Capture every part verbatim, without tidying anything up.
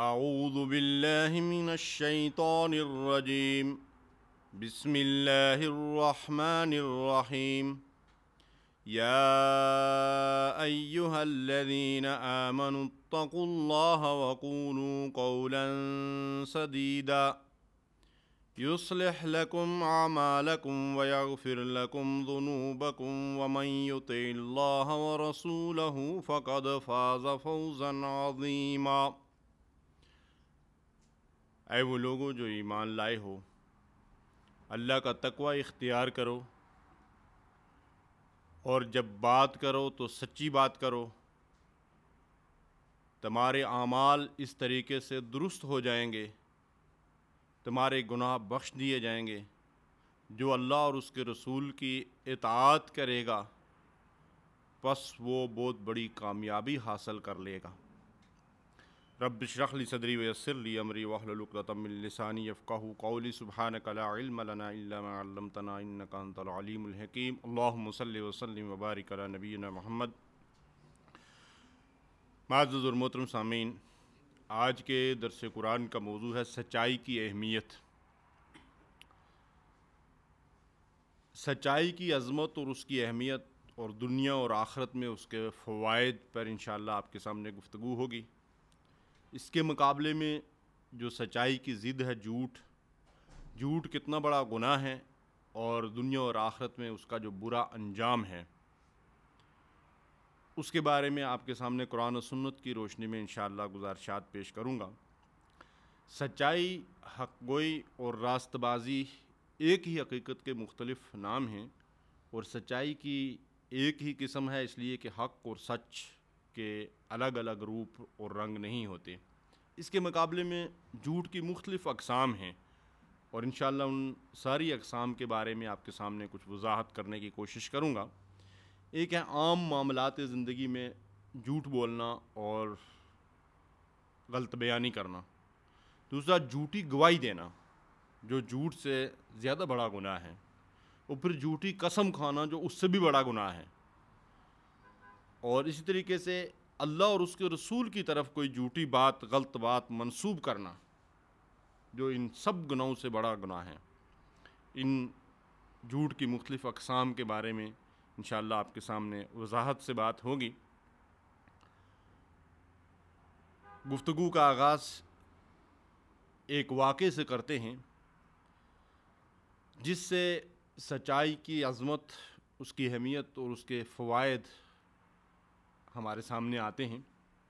اعوذ باللہ من الشیطان الرجیم بسم اللہ الرحمن الرحیم یا ایہا الذین آمنوا اتقوا اللہ وقولوا قولا سدیدا یصلح لکم اعمالکم ویغفر لکم ذنوبکم ومن یطع اللہ ورسولہ فقد فاز فوزا عظیما۔ اے وہ لوگوں جو ایمان لائے ہو، اللہ کا تقوی اختیار کرو، اور جب بات کرو تو سچی بات کرو۔ تمہارے اعمال اس طریقے سے درست ہو جائیں گے، تمہارے گناہ بخش دیے جائیں گے۔ جو اللہ اور اس کے رسول کی اطاعت کرے گا پس وہ بہت بڑی کامیابی حاصل کر لے گا۔ رب اشرح لی صدری ویسر لی امری واحلل عقدۃ من لسانی یفقہوا قولی سبحانک لا علم لنا الا ما علمتنا انک انت العلیم الحکیم۔ اللہم صلی وسلم وبارک علی نبینا محمد۔ معزز اور محترم سامعین، آج کے درس قرآن کا موضوع ہے سچائی کی اہمیت۔ سچائی کی عظمت اور اس کی اہمیت اور دنیا اور آخرت میں اس کے فوائد پر انشاءاللہ آپ کے سامنے گفتگو ہوگی۔ اس کے مقابلے میں جو سچائی کی ضد ہے جھوٹ، جھوٹ کتنا بڑا گناہ ہے اور دنیا اور آخرت میں اس کا جو برا انجام ہے، اس کے بارے میں آپ کے سامنے قرآن و سنت کی روشنی میں انشاءاللہ گزارشات پیش کروں گا۔ سچائی، حق گوئی اور راست بازی ایک ہی حقیقت کے مختلف نام ہیں، اور سچائی کی ایک ہی قسم ہے، اس لیے کہ حق اور سچ کے الگ الگ روپ اور رنگ نہیں ہوتے۔ اس کے مقابلے میں جھوٹ کی مختلف اقسام ہیں، اور انشاءاللہ ان ساری اقسام کے بارے میں آپ کے سامنے کچھ وضاحت کرنے کی کوشش کروں گا۔ ایک ہے عام معاملات زندگی میں جھوٹ بولنا اور غلط بیانی کرنا۔ دوسرا جھوٹی گواہی دینا، جو جھوٹ سے زیادہ بڑا گناہ ہے، اور پھر جھوٹی قسم کھانا جو اس سے بھی بڑا گناہ ہے، اور اسی طریقے سے اللہ اور اس کے رسول کی طرف کوئی جھوٹی بات، غلط بات منسوب کرنا، جو ان سب گناہوں سے بڑا گناہ ہے۔ ان جھوٹ کی مختلف اقسام کے بارے میں انشاءاللہ آپ کے سامنے وضاحت سے بات ہوگی۔ گفتگو کا آغاز ایک واقعے سے کرتے ہیں جس سے سچائی کی عظمت، اس کی اہمیت اور اس کے فوائد ہمارے سامنے آتے ہیں۔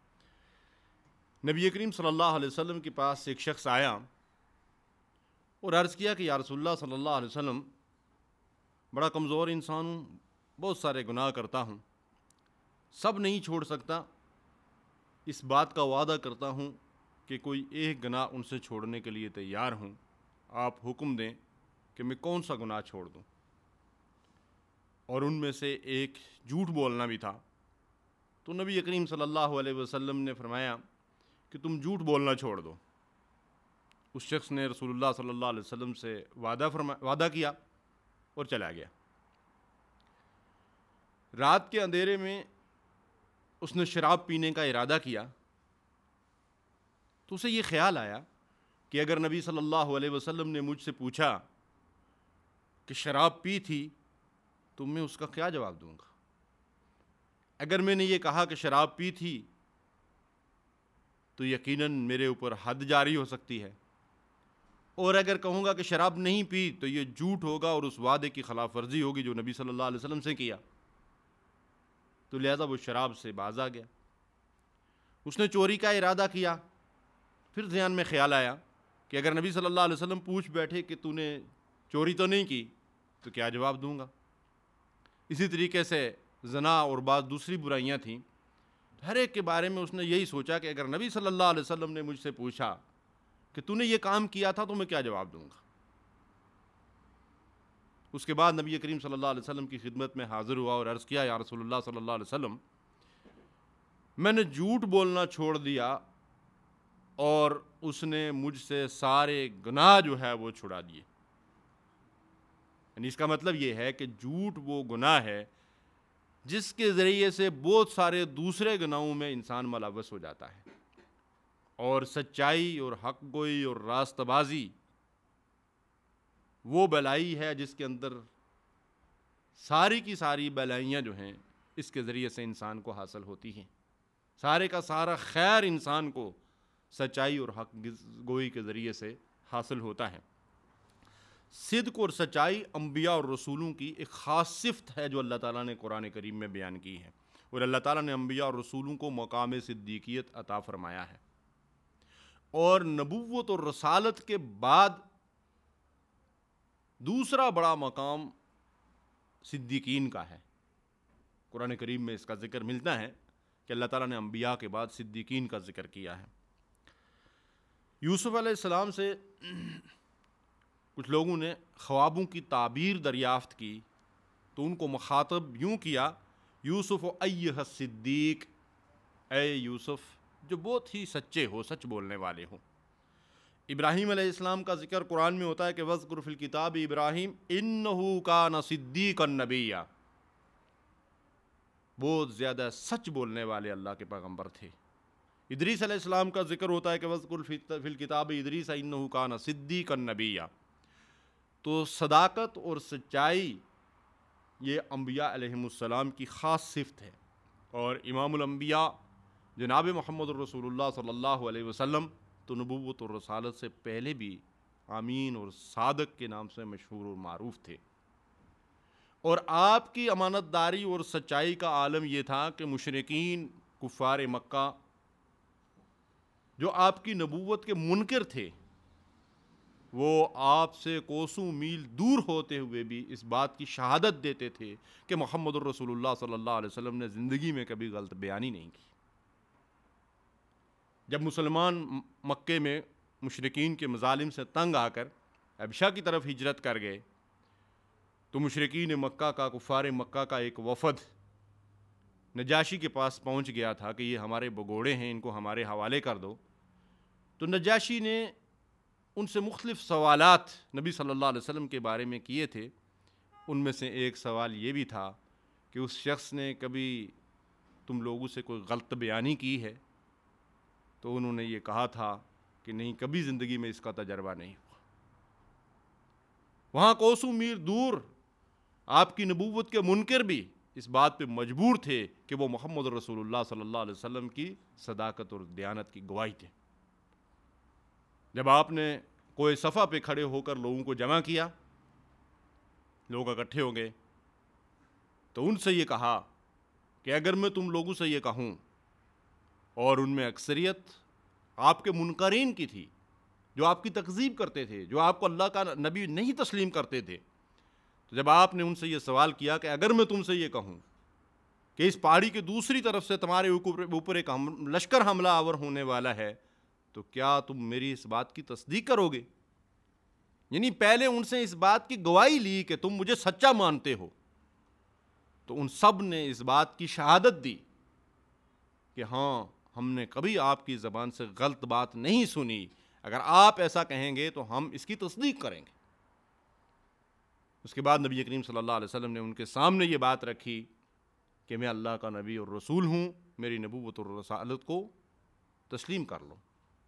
نبی کریم صلی اللہ علیہ وسلم کے پاس ایک شخص آیا اور عرض کیا کہ یا رسول اللہ صلی اللہ علیہ وسلم، بڑا کمزور انسان ہوں، بہت سارے گناہ کرتا ہوں، سب نہیں چھوڑ سکتا، اس بات کا وعدہ کرتا ہوں کہ کوئی ایک گناہ ان سے چھوڑنے کے لیے تیار ہوں، آپ حکم دیں کہ میں کون سا گناہ چھوڑ دوں۔ اور ان میں سے ایک جھوٹ بولنا بھی تھا۔ تو نبی کریم صلی اللہ علیہ وسلم نے فرمایا کہ تم جھوٹ بولنا چھوڑ دو۔ اس شخص نے رسول اللہ صلی اللہ علیہ وسلم سے وعدہ فرما وعدہ کیا اور چلا گیا۔ رات کے اندھیرے میں اس نے شراب پینے کا ارادہ کیا، تو اسے یہ خیال آیا کہ اگر نبی صلی اللہ علیہ وسلم نے مجھ سے پوچھا کہ شراب پی تھی تو میں اس کا کیا جواب دوں گا۔ اگر میں نے یہ کہا کہ شراب پی تھی تو یقیناً میرے اوپر حد جاری ہو سکتی ہے، اور اگر کہوں گا کہ شراب نہیں پی تو یہ جھوٹ ہوگا اور اس وعدے کی خلاف ورزی ہوگی جو نبی صلی اللہ علیہ وسلم سے کیا۔ تو لہذا وہ شراب سے باز آ گیا۔ اس نے چوری کا ارادہ کیا، پھر ذہن میں خیال آیا کہ اگر نبی صلی اللہ علیہ وسلم پوچھ بیٹھے کہ تو نے چوری تو نہیں کی تو کیا جواب دوں گا۔ اسی طریقے سے زنا اور بعض دوسری برائیاں تھیں، ہر ایک کے بارے میں اس نے یہی سوچا کہ اگر نبی صلی اللہ علیہ وسلم نے مجھ سے پوچھا کہ تو نے یہ کام کیا تھا تو میں کیا جواب دوں گا۔ اس کے بعد نبی کریم صلی اللہ علیہ وسلم کی خدمت میں حاضر ہوا اور عرض کیا، یا رسول اللہ صلی اللہ علیہ وسلم، میں نے جھوٹ بولنا چھوڑ دیا اور اس نے مجھ سے سارے گناہ جو ہے وہ چھڑا دیے۔ یعنی اس کا مطلب یہ ہے کہ جھوٹ وہ گناہ ہے جس کے ذریعے سے بہت سارے دوسرے گناہوں میں انسان ملوث ہو جاتا ہے۔ اور سچائی اور حق گوئی اور راست بازی وہ بلائی ہے جس کے اندر ساری کی ساری بلائیاں جو ہیں اس کے ذریعے سے انسان کو حاصل ہوتی ہیں. سارے کا سارا خیر انسان کو سچائی اور حق گوئی کے ذریعے سے حاصل ہوتا ہے. صدق اور سچائی انبیاء اور رسولوں کی ایک خاص صفت ہے جو اللہ تعالیٰ نے قرآن کریم میں بیان کی ہے, اور اللہ تعالیٰ نے انبیاء اور رسولوں کو مقام صدیقیت عطا فرمایا ہے. اور نبوت اور رسالت کے بعد دوسرا بڑا مقام صدیقین کا ہے. قرآن کریم میں اس کا ذکر ملتا ہے کہ اللہ تعالیٰ نے انبیاء کے بعد صدیقین کا ذکر کیا ہے. یوسف علیہ السلام سے کچھ لوگوں نے خوابوں کی تعبیر دریافت کی تو ان کو مخاطب یوں کیا, یوسف ایھا الصدیق, اے یوسف جو بہت ہی سچے ہو, سچ بولنے والے ہوں. ابراہیم علیہ السلام کا ذکر قرآن میں ہوتا ہے کہ وَاذْكُرْ فِي الْكِتَابِ ابراہیم اِنَّهُ كَانَ صِدِّيقًا نَبِيًّا, بہت زیادہ سچ بولنے والے اللہ کے پیغمبر تھے. ادریس علیہ السلام کا ذکر ہوتا ہے کہ وَاذْكُرْ فِي الْكِتَابِ ادریس اِنَّهُ كَانَ صِدِّيقًا نَبِيًّا. تو صداقت اور سچائی یہ انبیاء علیہم السلام کی خاص صفت ہے. اور امام الانبیاء جناب محمد الرسول اللہ صلی اللہ علیہ وسلم تو نبوت اور رسالت سے پہلے بھی امین اور صادق کے نام سے مشہور اور معروف تھے. اور آپ کی امانت داری اور سچائی کا عالم یہ تھا کہ مشرکین کفار مکہ جو آپ کی نبوت کے منکر تھے وہ آپ سے کوسوں میل دور ہوتے ہوئے بھی اس بات کی شہادت دیتے تھے کہ محمد الرسول اللہ صلی اللہ علیہ وسلم نے زندگی میں کبھی غلط بیانی نہیں کی. جب مسلمان مکے میں مشرکین کے مظالم سے تنگ آ کر حبشہ کی طرف ہجرت کر گئے تو مشرکین مکہ کا کفار مکہ کا ایک وفد نجاشی کے پاس پہنچ گیا تھا کہ یہ ہمارے بگوڑے ہیں, ان کو ہمارے حوالے کر دو. تو نجاشی نے ان سے مختلف سوالات نبی صلی اللہ علیہ وسلم کے بارے میں کیے تھے. ان میں سے ایک سوال یہ بھی تھا کہ اس شخص نے کبھی تم لوگوں سے کوئی غلط بیانی کی ہے؟ تو انہوں نے یہ کہا تھا کہ نہیں, کبھی زندگی میں اس کا تجربہ نہیں ہوا. وہاں کوسوں میل دور آپ کی نبوت کے منکر بھی اس بات پہ مجبور تھے کہ وہ محمد رسول اللہ صلی اللہ علیہ وسلم کی صداقت اور دیانت کی گواہی دیں. جب آپ نے کوئی صفحہ پہ کھڑے ہو کر لوگوں کو جمع کیا, لوگ اکٹھے ہو گئے, تو ان سے یہ کہا کہ اگر میں تم لوگوں سے یہ کہوں, اور ان میں اکثریت آپ کے منکرین کی تھی جو آپ کی تکذیب کرتے تھے, جو آپ کو اللہ کا نبی نہیں تسلیم کرتے تھے, تو جب آپ نے ان سے یہ سوال کیا کہ اگر میں تم سے یہ کہوں کہ اس پہاڑی کے دوسری طرف سے تمہارے اوپر ایک لشکر حملہ آور ہونے والا ہے, تو کیا تم میری اس بات کی تصدیق کرو گے؟ یعنی پہلے ان سے اس بات کی گواہی لی کہ تم مجھے سچا مانتے ہو. تو ان سب نے اس بات کی شہادت دی کہ ہاں, ہم نے کبھی آپ کی زبان سے غلط بات نہیں سنی, اگر آپ ایسا کہیں گے تو ہم اس کی تصدیق کریں گے. اس کے بعد نبی کریم صلی اللہ علیہ وسلم نے ان کے سامنے یہ بات رکھی کہ میں اللہ کا نبی اور رسول ہوں, میری نبوت اور رسالت کو تسلیم کر لو.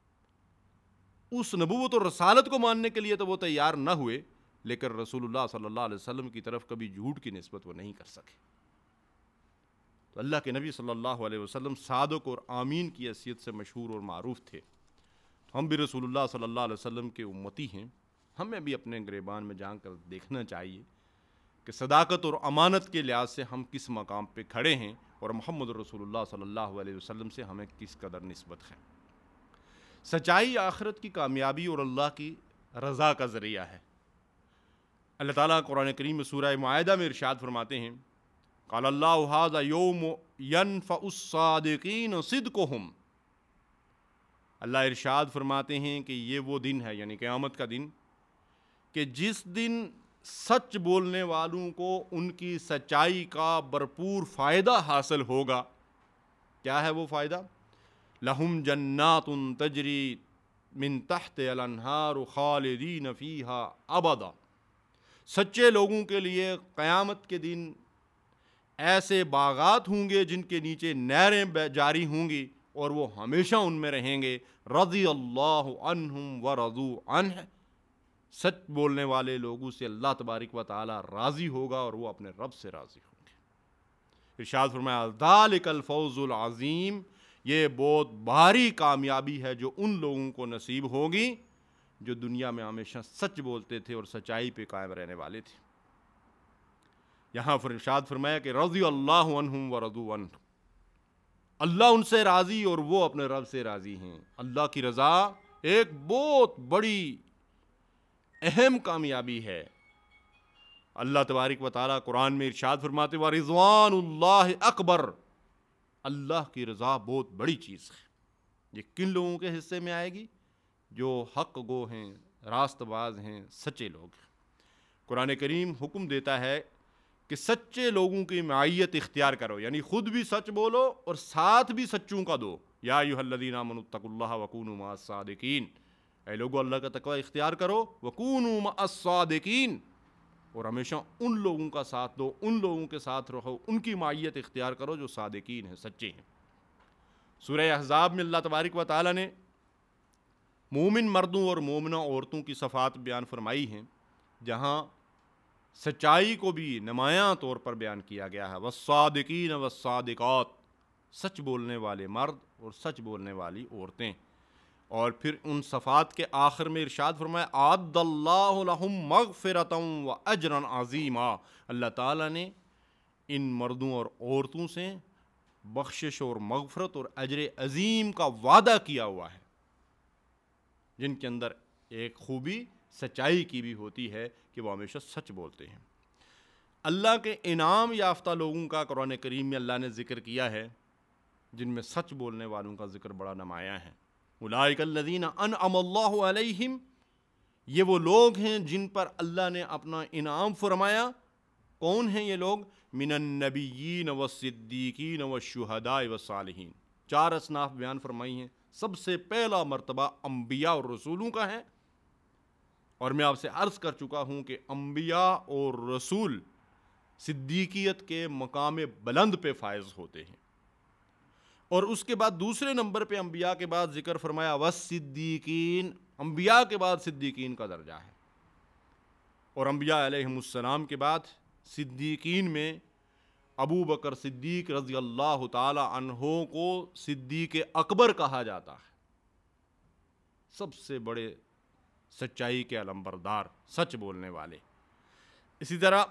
اس نبوت اور رسالت کو ماننے کے لیے تو وہ تیار نہ ہوئے, لیکن رسول اللہ صلی اللہ علیہ وسلم کی طرف کبھی جھوٹ کی نسبت وہ نہیں کر سکے. تو اللہ کے نبی صلی اللہ علیہ وسلم صادق اور آمین کی حیثیت سے مشہور اور معروف تھے. تو ہم بھی رسول اللہ صلی اللہ علیہ وسلم کے امتی ہیں, ہمیں بھی اپنے گریبان میں جان کر دیکھنا چاہیے کہ صداقت اور امانت کے لحاظ سے ہم کس مقام پہ کھڑے ہیں, اور محمد رسول اللہ صلی اللہ علیہ وسلم سے ہمیں کس قدر نسبت ہے. سچائی آخرت کی کامیابی اور اللہ کی رضا کا ذریعہ ہے. اللہ تعالیٰ قرآن کریم میں سورہ مائدہ میں ارشاد فرماتے ہیں, قال اللہ ھذا یوم ینفع الصادقین صدقہم. اللہ ارشاد فرماتے ہیں کہ یہ وہ دن ہے, یعنی قیامت کا دن, کہ جس دن سچ بولنے والوں کو ان کی سچائی کا بھرپور فائدہ حاصل ہوگا. کیا ہے وہ فائدہ؟ لہم جنات تجری من تحت الانہار خالدین فیہا ابدا. سچے لوگوں کے لیے قیامت کے دن ایسے باغات ہوں گے جن کے نیچے نہریں جاری ہوں گی, اور وہ ہمیشہ ان میں رہیں گے. رضی اللہ عنہم ورضوا عنہ, سچ بولنے والے لوگوں سے اللہ تبارک و تعالی راضی ہوگا اور وہ اپنے رب سے راضی ہوں گے. ارشاد فرمایا ذالک الفوز العظیم, یہ بہت بھاری کامیابی ہے جو ان لوگوں کو نصیب ہوگی جو دنیا میں ہمیشہ سچ بولتے تھے اور سچائی پہ قائم رہنے والے تھے. یہاں پر ارشاد فرمایا کہ رضی اللہ عنہم ورضوا عنہ, اللہ ان سے راضی اور وہ اپنے رب سے راضی ہیں. اللہ کی رضا ایک بہت بڑی اہم کامیابی ہے. اللہ تبارک و تعالیٰ قرآن میں ارشاد فرماتے ورضوان اللہ اکبر, اللہ کی رضا بہت بڑی چیز ہے. یہ کن لوگوں کے حصے میں آئے گی؟ جو حق گو ہیں, راست باز ہیں, سچے لوگ ہیں. قرآن کریم حکم دیتا ہے کہ سچے لوگوں کی معیت اختیار کرو, یعنی خود بھی سچ بولو اور ساتھ بھی سچوں کا دو. یا ایھا الذین آمنوا اتقوا اللہ وکونوا مع الصادقین, اے لوگو اللہ کا تقوی اختیار کرو, وکونوا مع الصادقین, اور ہمیشہ ان لوگوں کا ساتھ دو, ان لوگوں کے ساتھ رہو, ان کی معیت اختیار کرو جو صادقین ہیں, سچے ہیں. سورہ احزاب میں اللہ تبارک و تعالیٰ نے مومن مردوں اور مومنہ عورتوں کی صفات بیان فرمائی ہیں, جہاں سچائی کو بھی نمایاں طور پر بیان کیا گیا ہے. والصادقین والصادقات, سچ بولنے والے مرد اور سچ بولنے والی عورتیں. اور پھر ان صفات کے آخر میں ارشاد فرمایا اعد اللہ لہم مغفرۃ واجرا عظیما, اللہ تعالیٰ نے ان مردوں اور عورتوں سے بخشش اور مغفرت اور اجر عظیم کا وعدہ کیا ہوا ہے, جن کے اندر ایک خوبی سچائی کی بھی ہوتی ہے کہ وہ ہمیشہ سچ بولتے ہیں. اللہ کے انعام یافتہ لوگوں کا قرآن کریم میں اللہ نے ذکر کیا ہے, جن میں سچ بولنے والوں کا ذکر بڑا نمایاں ہے. اولئک الذین انعم اللہ علیہم, یہ وہ لوگ ہیں جن پر اللہ نے اپنا انعام فرمایا. کون ہیں یہ لوگ؟ من النبیین والصدیقین والشہداء والصالحین. چار اصناف بیان فرمائی ہیں. سب سے پہلا مرتبہ انبیاء اور رسولوں کا ہے, اور میں آپ سے عرض کر چکا ہوں کہ انبیاء اور رسول صدیقیت کے مقام بلند پہ فائز ہوتے ہیں. اور اس کے بعد دوسرے نمبر پہ انبیاء کے بعد ذکر فرمایا والصدیقین, انبیاء کے بعد صدیقین کا درجہ ہے. اور انبیاء علیہم السلام کے بعد صدیقین میں ابو بکر صدیق رضی اللہ تعالی عنہ کو صدیق اکبر کہا جاتا ہے. سب سے بڑے سچائی کے علمبردار, سچ بولنے والے. اسی طرح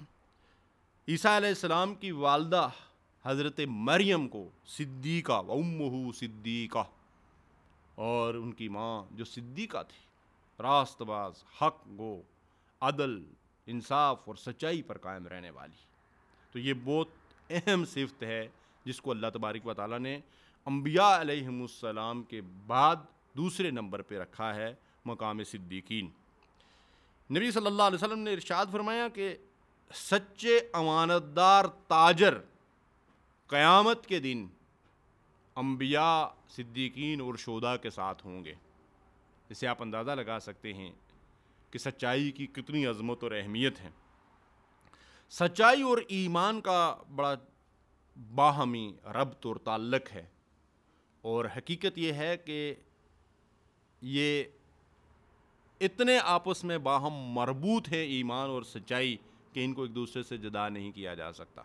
عیسیٰ علیہ السلام کی والدہ حضرت مریم کو صدیقہ و امہ صدیقہ, اور ان کی ماں جو صدیقہ تھی, راست باز, حق گو, عدل, انصاف اور سچائی پر قائم رہنے والی. تو یہ بہت اہم صفت ہے جس کو اللہ تبارک و تعالیٰ نے انبیاء علیہم السلام کے بعد دوسرے نمبر پہ رکھا ہے, مقام صدیقین. نبی صلی اللہ علیہ وسلم نے ارشاد فرمایا کہ سچے امانت دار تاجر قیامت کے دن انبیاء, صدیقین اور شہداء کے ساتھ ہوں گے. اس سے آپ اندازہ لگا سکتے ہیں کہ سچائی کی کتنی عظمت اور اہمیت ہے. سچائی اور ایمان کا بڑا باہمی ربط اور تعلق ہے, اور حقیقت یہ ہے کہ یہ اتنے آپس میں باہم مربوط ہے ایمان اور سچائی کہ ان کو ایک دوسرے سے جدا نہیں کیا جا سکتا.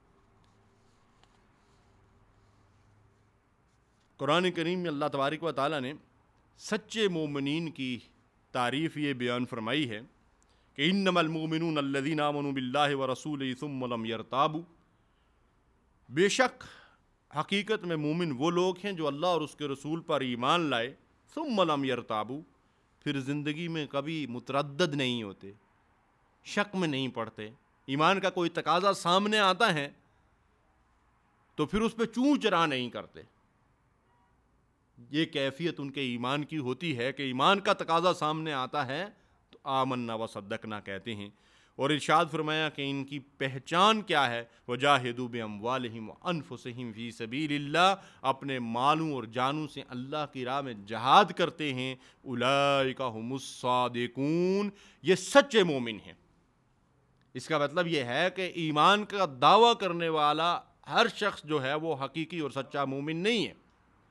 قرآن کریم میں اللہ تبارک و تعالیٰ نے سچے مومنین کی تعریف یہ بیان فرمائی ہے کہ انما المؤمنون الذین آمنوا باللہ ورسولہ ثم لم یرتابوا, بے شک حقیقت میں مومن وہ لوگ ہیں جو اللہ اور اس کے رسول پر ایمان لائے, ثم لم یرتابوا, پھر زندگی میں کبھی متردد نہیں ہوتے, شک میں نہیں پڑتے. ایمان کا کوئی تقاضا سامنے آتا ہے تو پھر اس پہ چوں چرا نہیں کرتے. یہ کیفیت ان کے ایمان کی ہوتی ہے کہ ایمان کا تقاضا سامنے آتا ہے تو آمنا و صدقنا کہتے ہیں. اور ارشاد فرمایا کہ ان کی پہچان کیا ہے, وجاہدوا باموالہم وانفسہم فی سبیل اللہ, اپنے مالوں اور جانوں سے اللہ کی راہ میں جہاد کرتے ہیں. اولئک ھم الصادقون, یہ سچے مومن ہیں. اس کا مطلب یہ ہے کہ ایمان کا دعویٰ کرنے والا ہر شخص جو ہے وہ حقیقی اور سچا مومن نہیں ہے.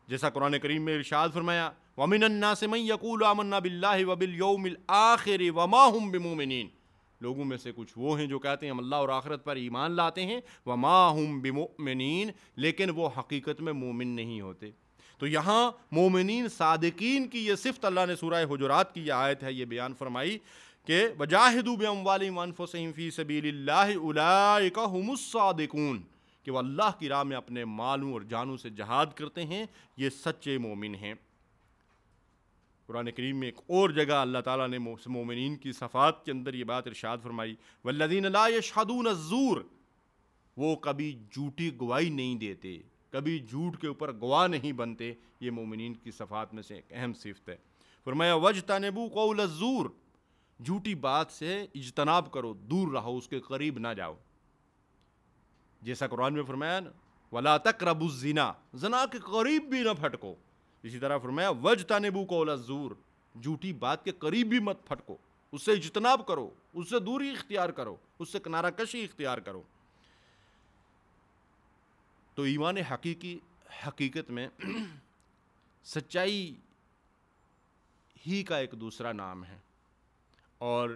جیسا قرآن کریم میں ارشاد فرمایا وَمِنَ النَّاسِ مَن يَقُولُ آمَنَّا بِاللَّهِ وَبِالْيَوْمِ الْآخِرِ وَمَا هُم بِمُؤْمِنِينَ، لوگوں میں سے کچھ وہ ہیں جو کہتے ہیں ہم اللہ اور آخرت پر ایمان لاتے ہیں، وَمَا هُم بِمُؤْمِنِينَ، لیکن وہ حقیقت میں مومن نہیں ہوتے۔ تو یہاں مومنین صادقین کی یہ صفت اللہ نے سورہ حجرات کی یہ آیت ہے یہ بیان فرمائی کہ وَجَاهِدُوا بِأَمْوَالِهِمْ وَأَنفُسِهِمْ فِي سَبِيلِ اللَّهِ أُولَٰئِكَ هُمُ الصَّادِقُونَ، کہ وہ اللہ کی راہ میں اپنے مالوں اور جانوں سے جہاد کرتے ہیں، یہ سچے مومن ہیں۔ قرآن کریم میں ایک اور جگہ اللہ تعالیٰ نے مومنین کی صفات کے اندر یہ بات ارشاد فرمائی وَالَّذِينَ لَا يَشْهَدُونَ الزُّورَ، وہ کبھی جھوٹی گواہی نہیں دیتے، کبھی جھوٹ کے اوپر گواہ نہیں بنتے، یہ مومنین کی صفات میں سے ایک اہم صفت ہے۔ فرمایا وَاجْتَنِبُوا قَوْلَ الزُّورِ، جھوٹی بات سے اجتناب کرو، دور رہو، اس کے قریب نہ جاؤ۔ جیسا قرآن میں فرمایا نا وَلَا تَقْرَبُوا الزِّنَا، زنا کے قریب بھی نہ پھٹکو۔ اسی طرح فرمایا وَاجْتَنِبُوا قَوْلَ الزُّورِ، جھوٹی بات کے قریب بھی مت پھٹکو، اس سے اجتناب کرو، اس سے دوری اختیار کرو، اس سے کنارہ کشی اختیار کرو۔ تو ایمان حقیقی حقیقت میں سچائی ہی کا ایک دوسرا نام ہے، اور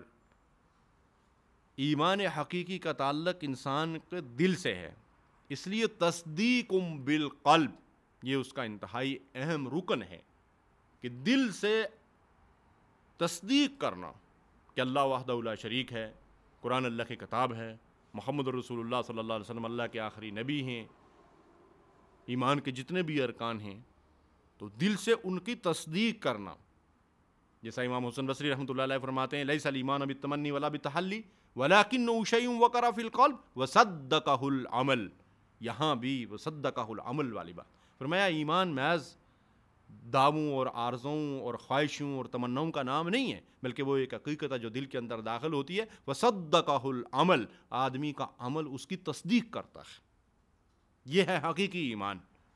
ایمان حقیقی کا تعلق انسان کے دل سے ہے، اس لیے تصدیق بالقلب یہ اس کا انتہائی اہم رکن ہے کہ دل سے تصدیق کرنا کہ اللہ وحدہ لا شریک ہے، قرآن اللہ کی کتاب ہے، محمد رسول اللہ صلی اللہ علیہ وسلم اللہ کے آخری نبی ہیں، ایمان کے جتنے بھی ارکان ہیں، تو دل سے ان کی تصدیق کرنا۔ جیسا امام حسن بصری رحمۃ اللہ علیہ فرماتے ہیں لیس الایمان بالتمنی ولا بالتحلی ولکنہ شیء وقر فی القلب وصدقہ العمل، یہاں بھی وصدقہ العمل والی بات فرمایا ایمان محض دعووں اور آرزوں اور خواہشوں اور تمناؤں کا نام نہیں ہے، بلکہ وہ ایک حقیقت ہے جو دل کے اندر داخل ہوتی ہے، وصدقہ العمل، آدمی کا عمل اس کی تصدیق کرتا ہے، یہ ہے حقیقی ایمان۔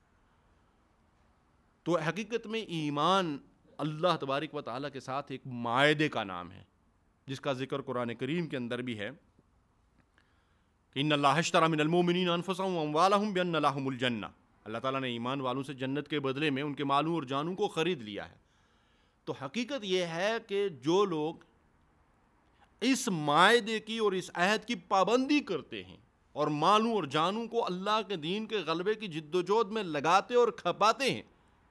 تو حقیقت میں ایمان اللہ تبارک و تعالیٰ کے ساتھ ایک معاہدے کا نام ہے، جس کا ذکر قرآن کریم کے اندر بھی ہے کہ ان اللہ اشتری من المؤمنین انفسهم واموالهم بان لهم الجنہ، اللہ تعالیٰ نے ایمان والوں سے جنت کے بدلے میں ان کے مالوں اور جانوں کو خرید لیا ہے۔ تو حقیقت یہ ہے کہ جو لوگ اس معاہدے کی اور اس عہد کی پابندی کرتے ہیں اور مالوں اور جانوں کو اللہ کے دین کے غلبے کی جد و جہد میں لگاتے اور کھپاتے ہیں،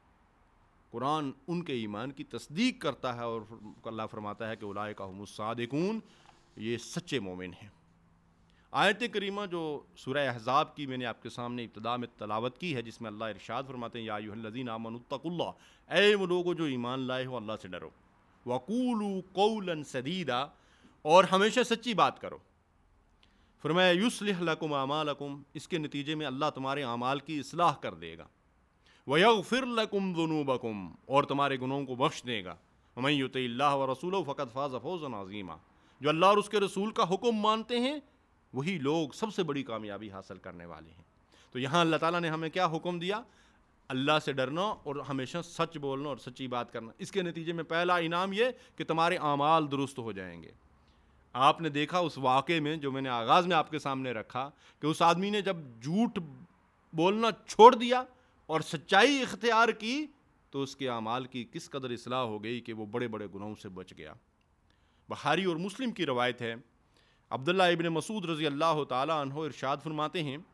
قرآن ان کے ایمان کی تصدیق کرتا ہے، اور اللہ فرماتا ہے کہ اولئک ھم الصادقون، یہ سچے مومن ہیں۔ آیت کریمہ جو سورہ احزاب کی میں نے آپ کے سامنے ابتدا میں تلاوت کی ہے، جس میں اللہ ارشاد فرماتے ہیں یا ایھا الذین آمنوا اتقوا اللہ، اے وہ لوگوں جو ایمان لائے ہو اللہ سے ڈرو، وقولوا قولا سدیدا، اور ہمیشہ سچی بات کرو۔ فرمایا یصلح لکم اعمالکم، اس کے نتیجے میں اللہ تمہارے اعمال کی اصلاح کر دے گا، وَيَغْفِرْ لَكُمْ ذُنُوبَكُمْ، اور تمہارے گناہوں کو بخش دے گا، وَمَن يُطِعِ اللَّهَ وَرَسُولَهُ فَقَدْ فَازَ فَوْزًا عَظِيمًا، جو اللہ اور اس کے رسول کا حکم مانتے ہیں وہی لوگ سب سے بڑی کامیابی حاصل کرنے والے ہیں۔ تو یہاں اللہ تعالیٰ نے ہمیں کیا حکم دیا؟ اللہ سے ڈرنا اور ہمیشہ سچ بولنا اور سچی بات کرنا۔ اس کے نتیجے میں پہلا انعام یہ کہ تمہارے اعمال درست ہو جائیں گے۔ آپ نے دیکھا اس واقعے میں جو میں نے آغاز میں آپ کے سامنے رکھا کہ اس آدمی نے جب جھوٹ بولنا چھوڑ دیا اور سچائی اختیار کی تو اس کے اعمال کی کس قدر اصلاح ہو گئی کہ وہ بڑے بڑے گناہوں سے بچ گیا۔ بخاری اور مسلم کی روایت ہے، عبداللہ ابن مسعود رضی اللہ تعالیٰ عنہ ارشاد فرماتے ہیں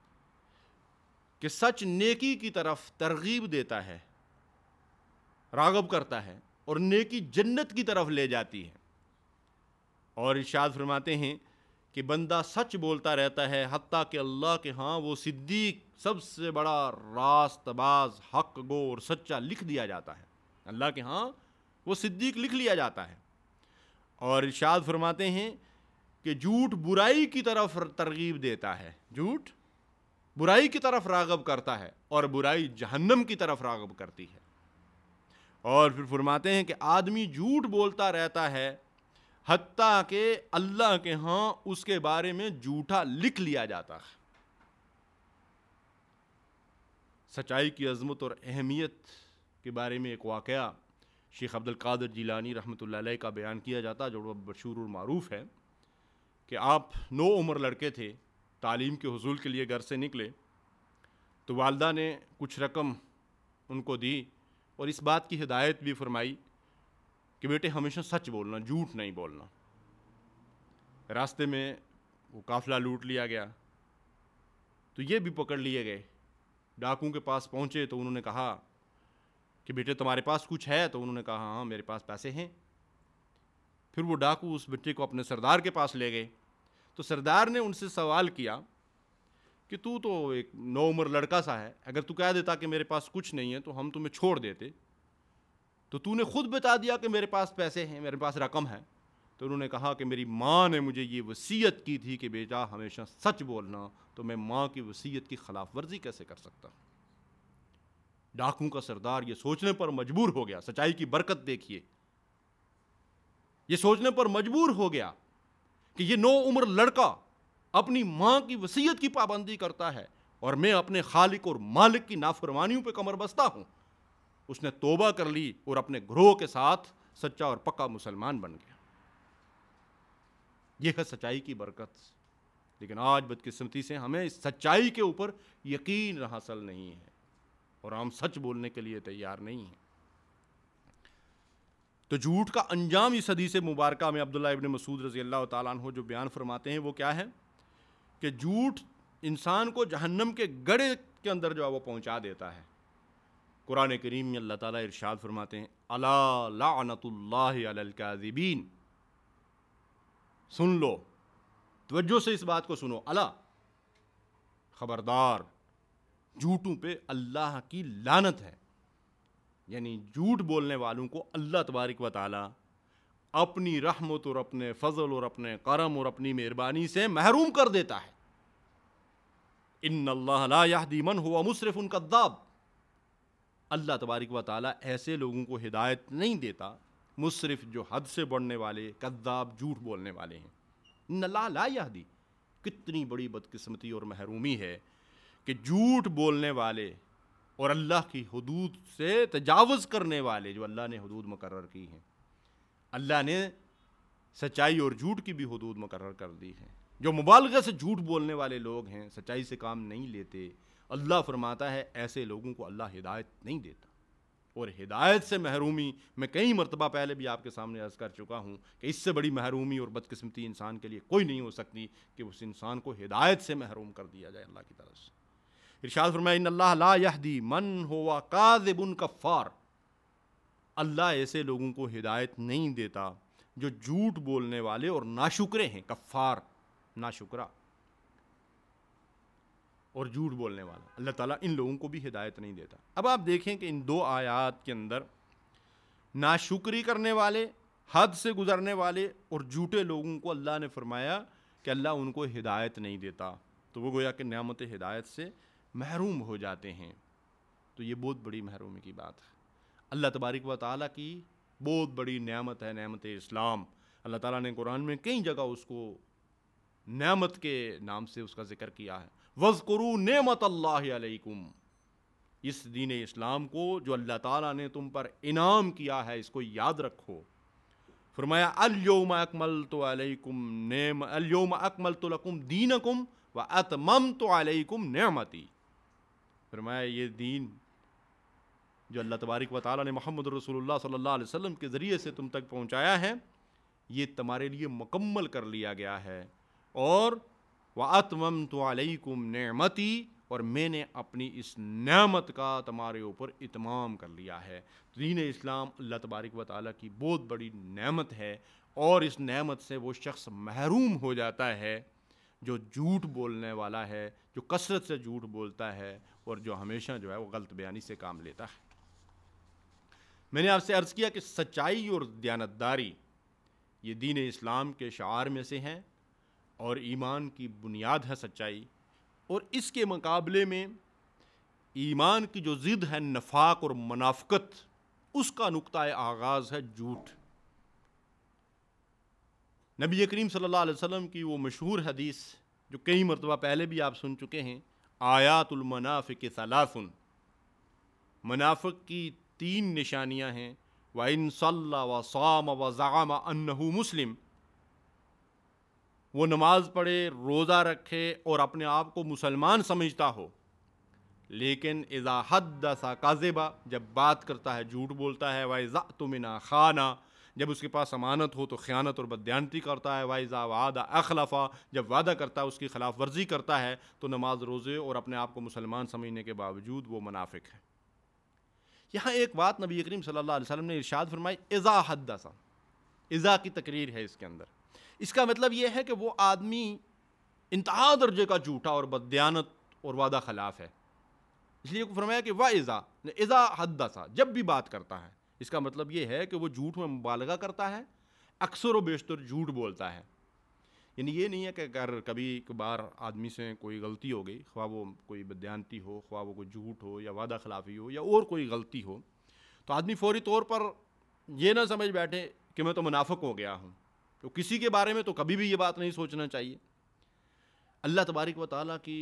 کہ سچ نیکی کی طرف ترغیب دیتا ہے، راغب کرتا ہے، اور نیکی جنت کی طرف لے جاتی ہے۔ اور ارشاد فرماتے ہیں کہ بندہ سچ بولتا رہتا ہے حتیٰ کہ اللہ کے ہاں وہ صدیق، سب سے بڑا راست باز، حق گو اور سچا لکھ دیا جاتا ہے، اللہ کے ہاں وہ صدیق لکھ لیا جاتا ہے۔ اور ارشاد فرماتے ہیں کہ جھوٹ برائی کی طرف ترغیب دیتا ہے، جھوٹ برائی کی طرف راغب کرتا ہے اور برائی جہنم کی طرف راغب کرتی ہے۔ اور پھر فرماتے ہیں کہ آدمی جھوٹ بولتا رہتا ہے حتیٰ کہ اللہ کے ہاں اس کے بارے میں جھوٹا لکھ لیا جاتا ہے۔ سچائی کی عظمت اور اہمیت کے بارے میں ایک واقعہ شیخ عبد القادر جیلانی رحمۃ اللہ علیہ کا بیان کیا جاتا ہے جو مشہور اور معروف ہے کہ آپ نو عمر لڑکے تھے، تعلیم کے حصول کے لیے گھر سے نکلے تو والدہ نے کچھ رقم ان کو دی اور اس بات کی ہدایت بھی فرمائی کہ بیٹے ہمیشہ سچ بولنا، جھوٹ نہیں بولنا۔ راستے میں وہ قافلہ لوٹ لیا گیا تو یہ بھی پکڑ لیے گئے۔ ڈاکوؤں کے پاس پہنچے تو انہوں نے کہا کہ بیٹے تمہارے پاس کچھ ہے؟ تو انہوں نے کہا ہاں میرے پاس پیسے ہیں۔ پھر وہ ڈاکو اس بچے کو اپنے سردار کے پاس لے گئے تو سردار نے ان سے سوال کیا کہ تو تو ایک نو عمر لڑکا سا ہے، اگر تو کہہ دیتا کہ میرے پاس کچھ نہیں ہے تو ہم تمہیں چھوڑ دیتے، تو تو نے خود بتا دیا کہ میرے پاس پیسے ہیں، میرے پاس رقم ہے۔ تو انہوں نے کہا کہ میری ماں نے مجھے یہ وصیت کی تھی کہ بیٹا ہمیشہ سچ بولنا، تو میں ماں کی وصیت کی خلاف ورزی کیسے کر سکتا ہوں؟ ڈاکوں کا سردار یہ سوچنے پر مجبور ہو گیا، سچائی کی برکت دیکھیے، یہ سوچنے پر مجبور ہو گیا کہ یہ نو عمر لڑکا اپنی ماں کی وصیت کی پابندی کرتا ہے اور میں اپنے خالق اور مالک کی نافرمانیوں پہ کمر بستہ ہوں۔ اس نے توبہ کر لی اور اپنے گروہ کے ساتھ سچا اور پکا مسلمان بن گیا۔ یہ ہے سچائی کی برکت۔ لیکن آج بدقسمتی سے ہمیں اس سچائی کے اوپر یقین حاصل نہیں ہے اور ہم سچ بولنے کے لیے تیار نہیں ہیں۔ تو جھوٹ کا انجام اس حدیث مبارکہ میں عبداللہ ابن مسعود رضی اللہ تعالیٰ عنہ جو بیان فرماتے ہیں وہ کیا ہے کہ جھوٹ انسان کو جہنم کے گڑھے کے اندر جو ہے وہ پہنچا دیتا ہے۔ قرآن کریم میں اللہ تعالیٰ ارشاد فرماتے ہیں الا لعنت اللہ علی الکاذبین، سن لو، توجہ سے اس بات کو سنو، الا خبردار، جھوٹوں پہ اللہ کی لعنت ہے، یعنی جھوٹ بولنے والوں کو اللہ تبارک و تعالی اپنی رحمت اور اپنے فضل اور اپنے کرم اور اپنی مہربانی سے محروم کر دیتا ہے۔ ان اللہ لا یہدی من ہوا مسرف کذاب، اللہ تبارک و تعالی ایسے لوگوں کو ہدایت نہیں دیتا مسرف جو حد سے بڑھنے والے، کذاب جھوٹ بولنے والے ہیں۔ ان اللہ لا یہدی، کتنی بڑی بدقسمتی اور محرومی ہے کہ جھوٹ بولنے والے اور اللہ کی حدود سے تجاوز کرنے والے، جو اللہ نے حدود مقرر کی ہیں، اللہ نے سچائی اور جھوٹ کی بھی حدود مقرر کر دی ہے۔ جو مبالغہ سے جھوٹ بولنے والے لوگ ہیں، سچائی سے کام نہیں لیتے، اللہ فرماتا ہے ایسے لوگوں کو اللہ ہدایت نہیں دیتا۔ اور ہدایت سے محرومی میں کئی مرتبہ پہلے بھی آپ کے سامنے عرض کر چکا ہوں کہ اس سے بڑی محرومی اور بدقسمتی انسان کے لیے کوئی نہیں ہو سکتی کہ اس انسان کو ہدایت سے محروم کر دیا جائے اللہ کی طرف سے۔ ارشاد فرمایا ان اللہ لا یہدی من ہوا کاذب کفار، اللہ ایسے لوگوں کو ہدایت نہیں دیتا جو جھوٹ بولنے والے اور ناشکرے ہیں، کفار ناشکرا اور جھوٹ بولنے والا، اللہ تعالیٰ ان لوگوں کو بھی ہدایت نہیں دیتا۔ اب آپ دیکھیں کہ ان دو آیات کے اندر ناشکری کرنے والے، حد سے گزرنے والے اور جھوٹے لوگوں کو اللہ نے فرمایا کہ اللہ ان کو ہدایت نہیں دیتا، تو وہ گویا کہ نعمت ہدایت سے محروم ہو جاتے ہیں۔ تو یہ بہت بڑی محرومی کی بات ہے۔ اللہ تبارک و تعالیٰ کی بہت بڑی نعمت ہے نعمت اسلام۔ اللہ تعالیٰ نے قرآن میں کئی جگہ اس کو نعمت کے نام سے اس کا ذکر کیا ہے۔ وَاذْكُرُوا نِعْمَتَ اللَّهِ عَلَيْكُمْ، اس دین اسلام کو جو اللہ تعالیٰ نے تم پر انعام کیا ہے اس کو یاد رکھو۔ فرمایا اليوم اکملت علیکم نعم اليوم اکملت لکم دینکم واتممت علیکم نعمتی، فرمایا یہ دین جو اللہ تبارک و تعالیٰ نے محمد رسول اللہ صلی اللہ علیہ وسلم کے ذریعے سے تم تک پہنچایا ہے، یہ تمہارے لیے مکمل کر لیا گیا ہے، اور وَأَتْمَمْتُ عَلَيْكُمْ نِعْمَتِي، اور میں نے اپنی اس نعمت کا تمہارے اوپر اتمام کر لیا ہے۔ دین اسلام اللہ تبارک و تعالیٰ کی بہت بڑی نعمت ہے، اور اس نعمت سے وہ شخص محروم ہو جاتا ہے جو جھوٹ بولنے والا ہے، جو کثرت سے جھوٹ بولتا ہے اور جو ہمیشہ جو ہے وہ غلط بیانی سے کام لیتا ہے۔ میں نے آپ سے عرض کیا کہ سچائی اور دیانتداری یہ دین اسلام کے شعار میں سے ہیں اور ایمان کی بنیاد ہے سچائی، اور اس کے مقابلے میں ایمان کی جو ضد ہے نفاق اور منافقت، اس کا نقطہ آغاز ہے جھوٹ۔ نبی کریم صلی اللہ علیہ وسلم کی وہ مشہور حدیث جو کئی مرتبہ پہلے بھی آپ سن چکے ہیں، آیات المنافق ثلاث، منافق کی تین نشانیاں ہیں، وَإِن صَلَّى وَصَامَ وَزَعَمَ أَنَّهُ مسلم، وہ نماز پڑھے، روزہ رکھے اور اپنے آپ کو مسلمان سمجھتا ہو، لیکن اذا حدث کاذبا، جب بات کرتا ہے جھوٹ بولتا ہے، وَإِذَا اؤْتُمِنَ خَانَ، جب اس کے پاس امانت ہو تو خیانت اور بددیانتی کرتا ہے، وَإِذَا وَعَدَ أَخْلَفَ، جب وعدہ کرتا ہے اس کی خلاف ورزی کرتا ہے، تو نماز روزے اور اپنے آپ کو مسلمان سمجھنے کے باوجود وہ منافق ہے۔ یہاں ایک بات نبی کریم صلی اللہ علیہ وسلم نے ارشاد فرمائی، اذا حدث، اذا کی تقریر ہے اس کے اندر، اس کا مطلب یہ ہے کہ وہ آدمی انتہا درجے کا جھوٹا اور بددیانت اور وعدہ خلاف ہے، اس لیے فرمایا کہ وَإِذَا، اذا حدث، جب بھی بات کرتا ہے، اس کا مطلب یہ ہے کہ وہ جھوٹ میں مبالغہ کرتا ہے، اکثر و بیشتر جھوٹ بولتا ہے۔ یعنی یہ نہیں ہے کہ اگر کبھی کبھار آدمی سے کوئی غلطی ہو گئی، خواہ وہ کوئی بددیانتی ہو، خواہ وہ کوئی جھوٹ ہو یا وعدہ خلافی ہو یا اور کوئی غلطی ہو، تو آدمی فوری طور پر یہ نہ سمجھ بیٹھے کہ میں تو منافق ہو گیا ہوں، تو کسی کے بارے میں تو کبھی بھی یہ بات نہیں سوچنا چاہیے۔ اللہ تبارک و تعالیٰ کی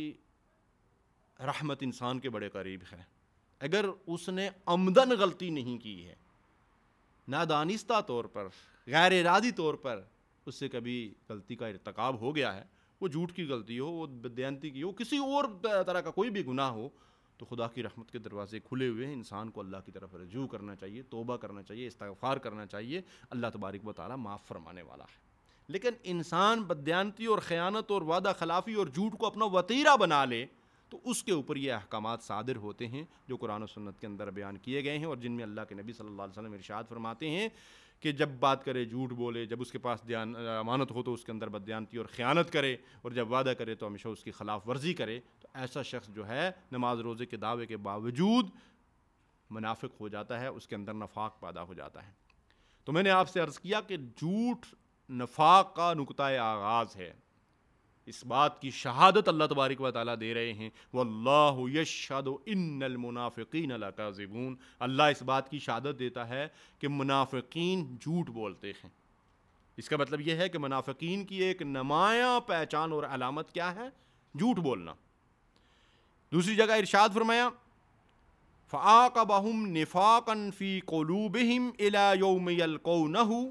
رحمت انسان کے بڑے قریب ہے، اگر اس نے عمدن غلطی نہیں کی ہے، نادانستہ طور پر، غیر ارادی طور پر اس سے کبھی غلطی کا ارتکاب ہو گیا ہے، وہ جھوٹ کی غلطی ہو، وہ بددیانتی کی ہو، کسی اور طرح کا کوئی بھی گناہ ہو، تو خدا کی رحمت کے دروازے کھلے ہوئے ہیں، انسان کو اللہ کی طرف رجوع کرنا چاہیے، توبہ کرنا چاہیے، استغفار کرنا چاہیے، اللہ تبارک و تعالیٰ معاف فرمانے والا ہے۔ لیکن انسان بددیانتی اور خیانت اور وعدہ خلافی اور جھوٹ کو اپنا وتیرہ بنا لے تو اس کے اوپر یہ احکامات صادر ہوتے ہیں جو قرآن و سنت کے اندر بیان کیے گئے ہیں، اور جن میں اللہ کے نبی صلی اللہ علیہ وسلم ارشاد فرماتے ہیں کہ جب بات کرے جھوٹ بولے، جب اس کے پاس دیان امانت ہو تو اس کے اندر بددیانتی اور خیانت کرے، اور جب وعدہ کرے تو ہمیشہ اس کی خلاف ورزی کرے، تو ایسا شخص جو ہے نماز روزے کے دعوے کے باوجود منافق ہو جاتا ہے، اس کے اندر نفاق پیدا ہو جاتا ہے۔ تو میں نے آپ سے عرض کیا کہ جھوٹ نفاق کا نقطہ آغاز ہے، اس بات کی شہادت اللہ تبارک و تعالیٰ دے رہے ہیں، واللہ یشہد ان المنافقین لکاذبون، اللہ اس بات کی شہادت دیتا ہے کہ منافقین جھوٹ بولتے ہیں۔ اس کا مطلب یہ ہے کہ منافقین کی ایک نمایاں پہچان اور علامت کیا ہے؟ جھوٹ بولنا۔ دوسری جگہ ارشاد فرمایا فَعَاقَبَهُمْ نِفَاقًا فِي قُلُوبِهِمْ إِلَى يَوْمِ يَلْقَوْنَهُ،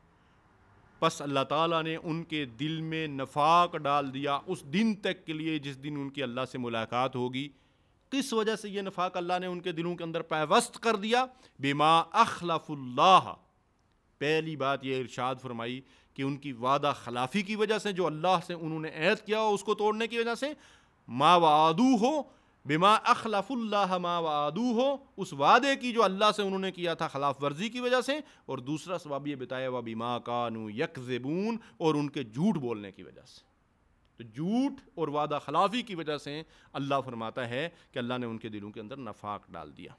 پس اللہ تعالیٰ نے ان کے دل میں نفاق ڈال دیا اس دن تک کے لیے جس دن ان کی اللہ سے ملاقات ہوگی۔ کس وجہ سے یہ نفاق اللہ نے ان کے دلوں کے اندر پیوست کر دیا؟ بما اخلف اللہ، پہلی بات یہ ارشاد فرمائی کہ ان کی وعدہ خلافی کی وجہ سے، جو اللہ سے انہوں نے عہد کیا اس کو توڑنے کی وجہ سے، ما وعدو ہو، بما اخلف اللہ ما وعدو ہو، اس وعدے کی جو اللہ سے انہوں نے کیا تھا خلاف ورزی کی وجہ سے، اور دوسرا سبب یہ بتایا ہوا بما کانوا یکذبون، اور ان کے جھوٹ بولنے کی وجہ سے۔ تو جھوٹ اور وعدہ خلافی کی وجہ سے اللہ فرماتا ہے کہ اللہ نے ان کے دلوں کے اندر نفاق ڈال دیا۔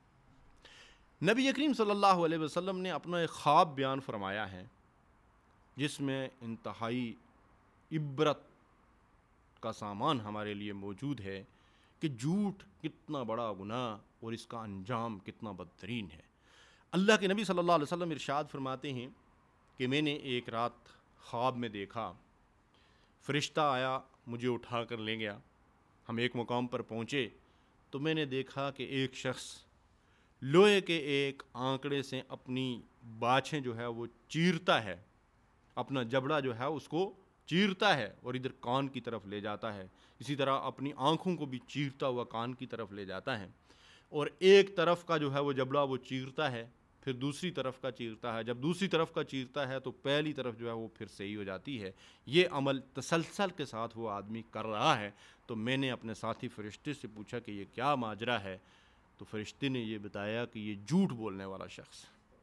نبی کریم صلی اللہ علیہ وسلم نے اپنا ایک خواب بیان فرمایا ہے جس میں انتہائی عبرت کا سامان ہمارے لیے موجود ہے کہ جھوٹ کتنا بڑا گناہ اور اس کا انجام کتنا بدترین ہے۔ اللہ کے نبی صلی اللہ علیہ وسلم ارشاد فرماتے ہیں کہ میں نے ایک رات خواب میں دیکھا، فرشتہ آیا مجھے اٹھا کر لے گیا، ہم ایک مقام پر پہنچے تو میں نے دیکھا کہ ایک شخص لوہے کے ایک آنکڑے سے اپنی باچھیں جو ہے وہ چیرتا ہے، اپنا جبڑا جو ہے اس کو چیرتا ہے اور ادھر کان کی طرف لے جاتا ہے، اسی طرح اپنی آنکھوں کو بھی چیرتا ہوا کان کی طرف لے جاتا ہے، اور ایک طرف کا جو ہے وہ جبڑا وہ چیرتا ہے، پھر دوسری طرف کا چیرتا ہے، جب دوسری طرف کا چیرتا ہے تو پہلی طرف جو ہے وہ پھر صحیح ہو جاتی ہے۔ یہ عمل تسلسل کے ساتھ وہ آدمی کر رہا ہے۔ تو میں نے اپنے ساتھی فرشتے سے پوچھا کہ یہ کیا ماجرا ہے؟ تو فرشتے نے یہ بتایا کہ یہ جھوٹ بولنے والا شخص،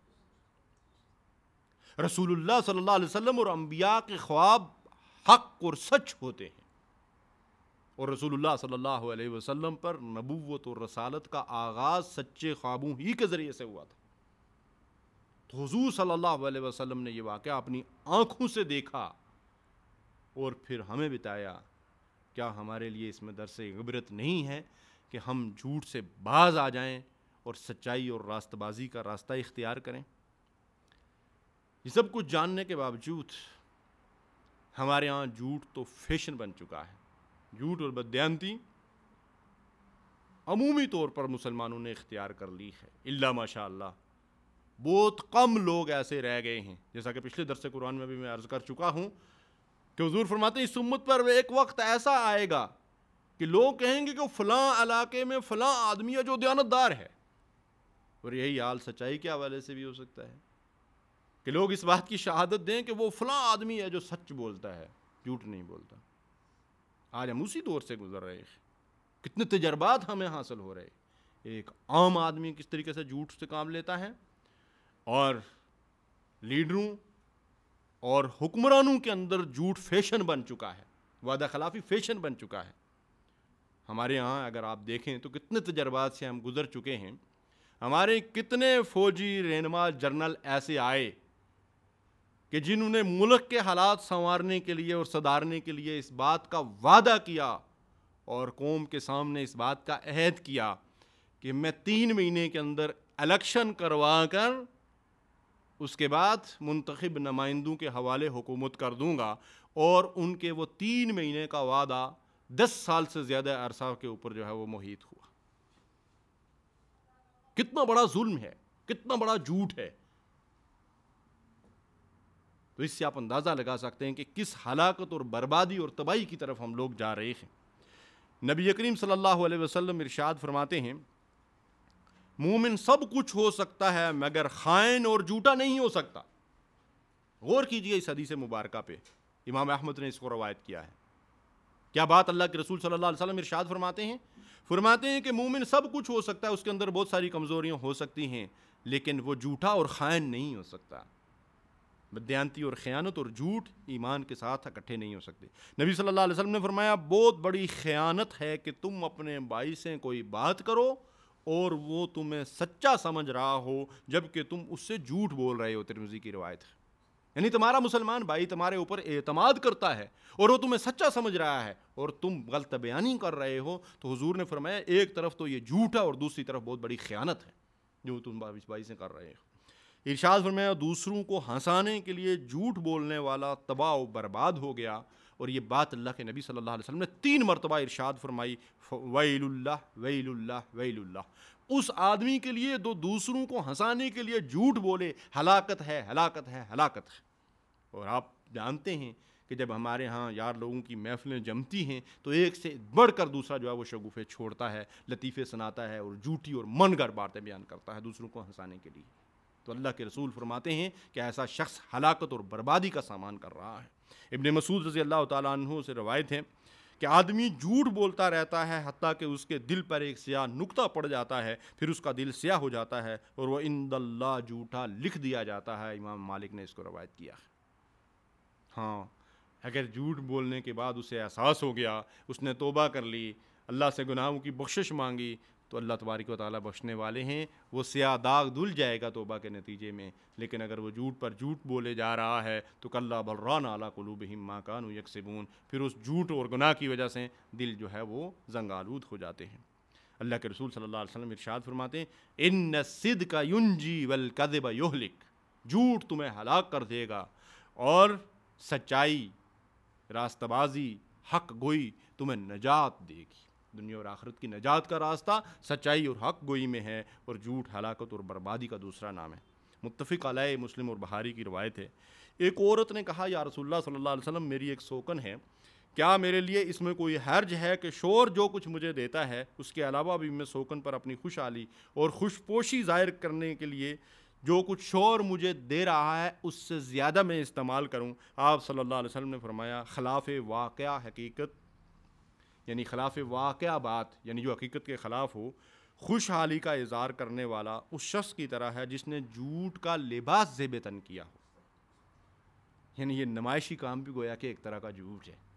رسول اللہ صلی اللہ علیہ وسلم اور انبیاء کے خواب حق اور سچ ہوتے ہیں، اور رسول اللہ صلی اللہ علیہ وسلم پر نبوت اور رسالت کا آغاز سچے خوابوں ہی کے ذریعے سے ہوا تھا۔ تو حضور صلی اللہ علیہ وسلم نے یہ واقعہ اپنی آنکھوں سے دیکھا اور پھر ہمیں بتایا۔ کیا ہمارے لیے اس میں درس عبرت نہیں ہے کہ ہم جھوٹ سے باز آ جائیں اور سچائی اور راست بازی کا راستہ اختیار کریں؟ یہ سب کچھ جاننے کے باوجود ہمارے ہاں جھوٹ تو فیشن بن چکا ہے۔ جھوٹ اور بددیانتی عمومی طور پر مسلمانوں نے اختیار کر لی ہے، الا ماشاء اللہ بہت کم لوگ ایسے رہ گئے ہیں، جیسا کہ پچھلے درس قرآن میں بھی میں عرض کر چکا ہوں کہ حضور فرماتے ہیں اس امت پر ایک وقت ایسا آئے گا کہ لوگ کہیں گے کہ فلاں علاقے میں فلاں آدمی ہے جو دیانتدار ہے، اور یہی حال سچائی کے حوالے سے بھی ہو سکتا ہے کہ لوگ اس بات کی شہادت دیں کہ وہ فلاں آدمی ہے جو سچ بولتا ہے، جھوٹ نہیں بولتا۔ آج ہم اسی دور سے گزر رہے ہیں، کتنے تجربات ہمیں حاصل ہو رہے، ایک عام آدمی کس طریقے سے جھوٹ سے کام لیتا ہے، اور لیڈروں اور حکمرانوں کے اندر جھوٹ فیشن بن چکا ہے، وعدہ خلافی فیشن بن چکا ہے۔ ہمارے ہاں اگر آپ دیکھیں تو کتنے تجربات سے ہم گزر چکے ہیں، ہمارے کتنے فوجی رہنما جنرل ایسے آئے کہ جنہوں نے ملک کے حالات سنوارنے کے لیے اور سدھارنے کے لیے اس بات کا وعدہ کیا اور قوم کے سامنے اس بات کا عہد کیا کہ میں تین مہینے کے اندر الیکشن کروا کر اس کے بعد منتخب نمائندوں کے حوالے حکومت کر دوں گا، اور ان کے وہ تین مہینے کا وعدہ دس سال سے زیادہ عرصہ کے اوپر جو ہے وہ محیط ہوا۔ کتنا بڑا ظلم ہے، کتنا بڑا جھوٹ ہے۔ تو اس سے آپ اندازہ لگا سکتے ہیں کہ کس ہلاکت اور بربادی اور تباہی کی طرف ہم لوگ جا رہے ہیں۔ نبی کریم صلی اللہ علیہ وسلم ارشاد فرماتے ہیں، مومن سب کچھ ہو سکتا ہے مگر خائن اور جھوٹا نہیں ہو سکتا۔ غور کیجئے اس حدیث مبارکہ پہ، امام احمد نے اس کو روایت کیا ہے۔ کیا بات اللہ کے رسول صلی اللہ علیہ وسلم ارشاد فرماتے ہیں؟ فرماتے ہیں کہ مومن سب کچھ ہو سکتا ہے، اس کے اندر بہت ساری کمزوریاں ہو سکتی ہیں، لیکن وہ جھوٹا اور خائن نہیں ہو سکتا۔ بدیانتی اور خیانت اور جھوٹ ایمان کے ساتھ اکٹھے نہیں ہو سکتے۔ نبی صلی اللہ علیہ وسلم نے فرمایا، بہت بڑی خیانت ہے کہ تم اپنے بھائی سے کوئی بات کرو اور وہ تمہیں سچا سمجھ رہا ہو جبکہ تم اس سے جھوٹ بول رہے ہو۔ ترمذی کی روایت ہے، یعنی تمہارا مسلمان بھائی تمہارے اوپر اعتماد کرتا ہے اور وہ تمہیں سچا سمجھ رہا ہے اور تم غلط بیانی کر رہے ہو، تو حضور نے فرمایا ایک طرف تو یہ جھوٹ ہے اور دوسری طرف بہت بڑی خیانت ہے جو تم بھائی سے کر رہے ہو۔ ارشاد فرمایا، دوسروں کو ہنسانے کے لیے جھوٹ بولنے والا تباہ و برباد ہو گیا، اور یہ بات اللہ کے نبی صلی اللہ علیہ وسلم نے تین مرتبہ ارشاد فرمائی، ویل اللہ ویل اللہ ویل اللہ۔ اس آدمی کے لیے جو دوسروں کو ہنسانے کے لیے جھوٹ بولے، ہلاکت ہے، ہلاکت ہے، ہلاکت ہے۔ اور آپ جانتے ہیں کہ جب ہمارے ہاں یار لوگوں کی محفلیں جمتی ہیں تو ایک سے بڑھ کر دوسرا جو ہے وہ شگوفے چھوڑتا ہے، لطیفے سناتا ہے اور جھوٹی اور من گھڑ باتیں بیان کرتا ہے دوسروں کو ہنسانے کے لیے۔ تو اللہ کے رسول فرماتے ہیں کہ ایسا شخص ہلاکت اور بربادی کا سامان کر رہا ہے۔ ابن مسعود رضی اللہ تعالیٰ عنہ سے روایت ہے کہ آدمی جھوٹ بولتا رہتا ہے حتیٰ کہ اس کے دل پر ایک سیاہ نقطہ پڑ جاتا ہے، پھر اس کا دل سیاہ ہو جاتا ہے اور وہ عند اللہ جھوٹا لکھ دیا جاتا ہے۔ امام مالک نے اس کو روایت کیا ہے۔ ہاں، اگر جھوٹ بولنے کے بعد اسے احساس ہو گیا، اس نے توبہ کر لی، اللہ سے گناہوں کی بخشش مانگی، تو اللہ تبارک و تعالیٰ بخشنے والے ہیں، وہ سیاہ داغ دھل جائے گا توبہ کے نتیجے میں۔ لیکن اگر وہ جھوٹ پر جھوٹ بولے جا رہا ہے تو کلا بل ران علی قلوبہم ما کانوا یکسبون، پھر اس جھوٹ اور گناہ کی وجہ سے دل جو ہے وہ زنگ آلود ہو جاتے ہیں۔ اللہ کے رسول صلی اللہ علیہ وسلم ارشاد فرماتے ہیں، ان الصدق ینجی والکذب یہلک، جھوٹ تمہیں ہلاک کر دے گا اور سچائی، راستہ بازی، حق گوئی تمہیں نجات دے گی۔ دنیا اور آخرت کی نجات کا راستہ سچائی اور حق گوئی میں ہے، اور جھوٹ ہلاکت اور بربادی کا دوسرا نام ہے۔ متفق علیہ مسلم اور بخاری کی روایت ہے، ایک عورت نے کہا، یا رسول اللہ صلی اللہ علیہ وسلم، میری ایک سوکن ہے، کیا میرے لیے اس میں کوئی حرج ہے کہ شوہر جو کچھ مجھے دیتا ہے اس کے علاوہ بھی میں سوکن پر اپنی خوشحالی اور خوش پوشی ظاہر کرنے کے لیے جو کچھ شوہر مجھے دے رہا ہے اس سے زیادہ میں استعمال کروں؟ آپ صلی اللہ علیہ وسلم نے فرمایا، خلاف واقعہ حقیقت، یعنی خلاف واقعہ بات، یعنی جو حقیقت کے خلاف ہو، خوشحالی کا اظہار کرنے والا اس شخص کی طرح ہے جس نے جھوٹ کا لباس زیب تن کیا ہو۔ یعنی یہ نمائشی کام بھی گویا کہ ایک طرح کا جھوٹ ہے۔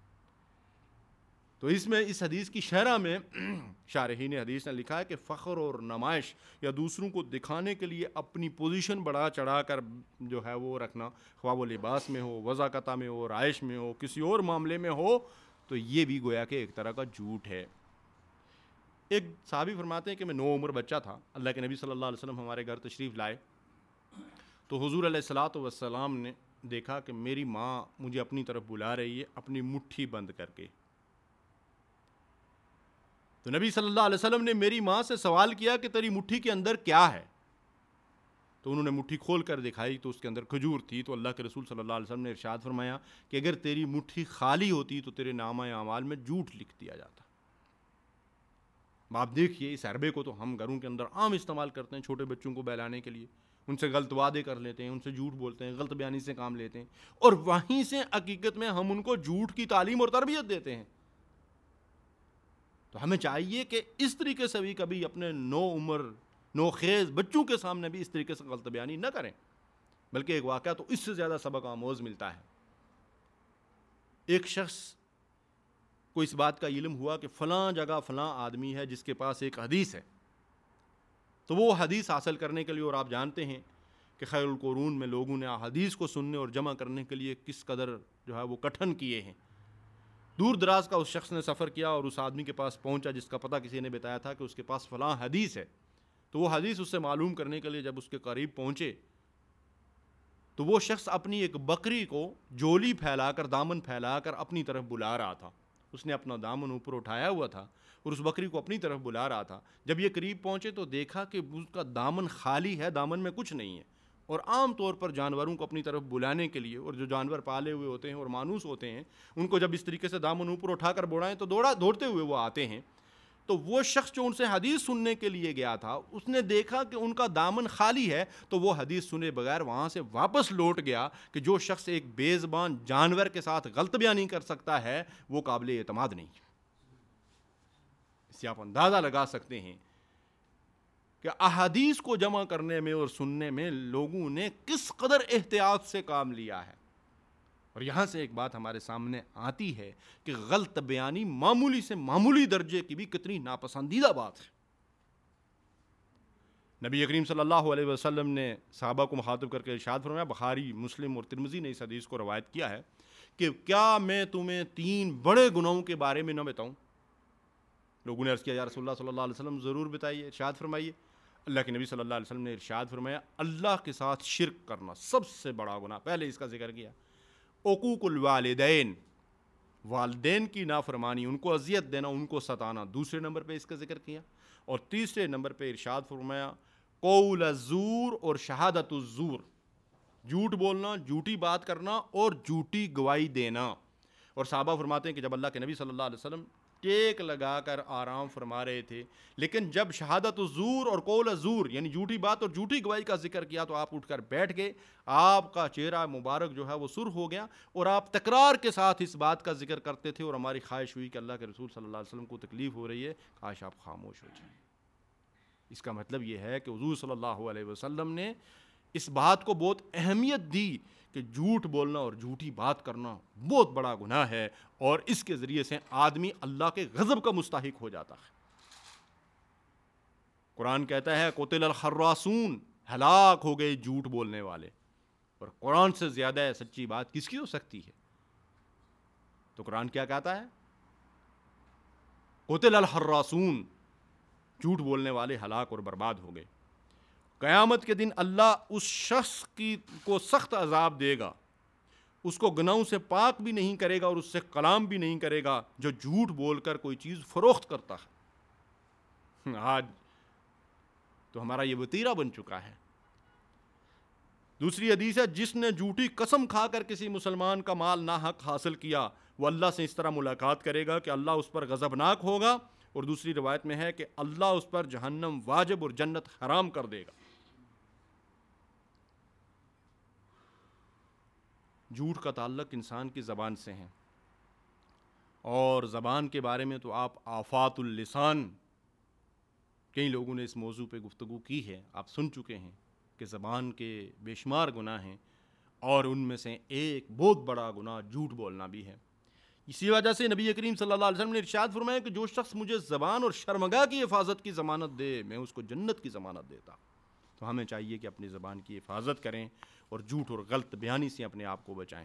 تو اس میں اس حدیث کی شرح میں شارحین حدیث نے لکھا ہے کہ فخر اور نمائش یا دوسروں کو دکھانے کے لیے اپنی پوزیشن بڑھا چڑھا کر جو ہے وہ رکھنا، خواہ وہ لباس میں ہو، وضاقتہ میں ہو، رائش میں ہو، کسی اور معاملے میں ہو، تو یہ بھی گویا کہ ایک طرح کا جھوٹ ہے۔ ایک صحابی فرماتے ہیں کہ میں نو عمر بچہ تھا، اللہ کے نبی صلی اللہ علیہ وسلم ہمارے گھر تشریف لائے تو حضور علیہ الصلاۃ والسلام نے دیکھا کہ میری ماں مجھے اپنی طرف بلا رہی ہے اپنی مٹھی بند کر کے۔ تو نبی صلی اللہ علیہ وسلم نے میری ماں سے سوال کیا کہ تیری مٹھی کے اندر کیا ہے؟ تو انہوں نے مٹھی کھول کر دکھائی تو اس کے اندر کھجور تھی۔ تو اللہ کے رسول صلی اللہ علیہ وسلم نے ارشاد فرمایا کہ اگر تیری مٹھی خالی ہوتی تو تیرے نامہ اعمال میں جھوٹ لکھ دیا جاتا۔ آپ دیکھیے اس حربے کو تو ہم گھروں کے اندر عام استعمال کرتے ہیں چھوٹے بچوں کو بہلانے کے لیے، ان سے غلط وعدے کر لیتے ہیں، ان سے جھوٹ بولتے ہیں، غلط بیانی سے کام لیتے ہیں، اور وہیں سے حقیقت میں ہم ان کو جھوٹ کی تعلیم اور تربیت دیتے ہیں۔ تو ہمیں چاہیے کہ اس طریقے سے بھی کبھی اپنے نو عمر نو خیز بچوں کے سامنے بھی اس طریقے سے غلط بیانی نہ کریں، بلکہ ایک واقعہ تو اس سے زیادہ سبق آموز ملتا ہے۔ ایک شخص کو اس بات کا علم ہوا کہ فلاں جگہ فلاں آدمی ہے جس کے پاس ایک حدیث ہے، تو وہ حدیث حاصل کرنے کے لیے، اور آپ جانتے ہیں کہ خیر القرون میں لوگوں نے حدیث کو سننے اور جمع کرنے کے لیے کس قدر جو ہے وہ کٹھن کیے ہیں، دور دراز کا اس شخص نے سفر کیا اور اس آدمی کے پاس پہنچا جس کا پتہ کسی نے بتایا تھا کہ اس کے پاس فلاں حدیث ہے۔ تو وہ حدیث اس سے معلوم کرنے کے لیے جب اس کے قریب پہنچے تو وہ شخص اپنی ایک بکری کو جولی پھیلا کر، دامن پھیلا کر اپنی طرف بلا رہا تھا۔ اس نے اپنا دامن اوپر اٹھایا ہوا تھا اور اس بکری کو اپنی طرف بلا رہا تھا۔ جب یہ قریب پہنچے تو دیکھا کہ اس کا دامن خالی ہے، دامن میں کچھ نہیں ہے۔ اور عام طور پر جانوروں کو اپنی طرف بلانے کے لیے، اور جو جانور پالے ہوئے ہوتے ہیں اور مانوس ہوتے ہیں، ان کو جب اس طریقے سے دامن اوپر اٹھا کر بڑھائیں تو دوڑا دوڑتے ہوئے وہ آتے ہیں۔ تو وہ شخص جو ان سے حدیث سننے کے لیے گیا تھا، اس نے دیکھا کہ ان کا دامن خالی ہے، تو وہ حدیث سنے بغیر وہاں سے واپس لوٹ گیا کہ جو شخص ایک بے زبان جانور کے ساتھ غلط بیانی کر سکتا ہے وہ قابل اعتماد نہیں۔ اس سے آپ اندازہ لگا سکتے ہیں کہ احادیث کو جمع کرنے میں اور سننے میں لوگوں نے کس قدر احتیاط سے کام لیا ہے۔ اور یہاں سے ایک بات ہمارے سامنے آتی ہے کہ غلط بیانی معمولی سے معمولی درجے کی بھی کتنی ناپسندیدہ بات ہے۔ نبی کریم صلی اللہ علیہ وسلم نے صحابہ کو مخاطب کر کے ارشاد فرمایا، بخاری، مسلم اور ترمذی نے اس حدیث کو روایت کیا ہے کہ کیا میں تمہیں تین بڑے گناہوں کے بارے میں نہ بتاؤں؟ لوگوں نے عرض کیا، یا رسول اللہ صلی اللہ علیہ وسلم ضرور بتائیے، ارشاد فرمائیے۔ اللہ کے نبی صلی اللہ علیہ وسلم نے ارشاد فرمایا، اللہ کے ساتھ شرک کرنا سب سے بڑا گناہ، پہلے اس کا ذکر کیا۔ عقوق الوالدین، والدین کی نافرمانی، ان کو اذیت دینا، ان کو ستانا، دوسرے نمبر پہ اس کا ذکر کیا۔ اور تیسرے نمبر پہ ارشاد فرمایا قول الزور اور شہادت الزور، جھوٹ بولنا، جھوٹی بات کرنا اور جھوٹی گواہی دینا۔ اور صحابہ فرماتے ہیں کہ جب اللہ کے نبی صلی اللہ علیہ وسلم ٹیک لگا کر آرام فرما رہے تھے، لیکن جب شہادت الزور اور قول الزور یعنی جھوٹی بات اور جھوٹی گواہی کا ذکر کیا تو آپ اٹھ کر بیٹھ گئے، آپ کا چہرہ مبارک جو ہے وہ سرخ ہو گیا، اور آپ تکرار کے ساتھ اس بات کا ذکر کرتے تھے، اور ہماری خواہش ہوئی کہ اللہ کے رسول صلی اللہ علیہ وسلم کو تکلیف ہو رہی ہے، کاش آپ خاموش ہو جائیں۔ اس کا مطلب یہ ہے کہ حضور صلی اللہ علیہ وسلم نے اس بات کو بہت اہمیت دی کہ جھوٹ بولنا اور جھوٹی بات کرنا بہت بڑا گناہ ہے، اور اس کے ذریعے سے آدمی اللہ کے غضب کا مستحق ہو جاتا ہے۔ قرآن کہتا ہے قتل الخراسون، ہلاک ہو گئے جھوٹ بولنے والے، اور قرآن سے زیادہ سچی بات کس کی ہو سکتی ہے؟ تو قرآن کیا کہتا ہے؟ قتل الخراسون، جھوٹ بولنے والے ہلاک اور برباد ہو گئے۔ قیامت کے دن اللہ اس شخص کی کو سخت عذاب دے گا، اس کو گناہوں سے پاک بھی نہیں کرے گا اور اس سے کلام بھی نہیں کرے گا، جو جھوٹ بول کر کوئی چیز فروخت کرتا ہے۔ آج تو ہمارا یہ وتیرہ بن چکا ہے۔ دوسری حدیث ہے، جس نے جھوٹی قسم کھا کر کسی مسلمان کا مال ناحق حاصل کیا وہ اللہ سے اس طرح ملاقات کرے گا کہ اللہ اس پر غضبناک ہوگا، اور دوسری روایت میں ہے کہ اللہ اس پر جہنم واجب اور جنت حرام کر دے گا۔ جھوٹ کا تعلق انسان کی زبان سے ہے، اور زبان کے بارے میں تو آپ آفات اللسان، کئی لوگوں نے اس موضوع پہ گفتگو کی ہے، آپ سن چکے ہیں کہ زبان کے بے شمار گناہ ہیں، اور ان میں سے ایک بہت بڑا گناہ جھوٹ بولنا بھی ہے۔ اسی وجہ سے نبی کریم صلی اللہ علیہ وسلم نے ارشاد فرمایا کہ جو شخص مجھے زبان اور شرمگاہ کی حفاظت کی ضمانت دے میں اس کو جنت کی ضمانت دیتا۔ تو ہمیں چاہیے کہ اپنی زبان کی حفاظت کریں اور جھوٹ اور غلط بیانی سے اپنے آپ کو بچائیں۔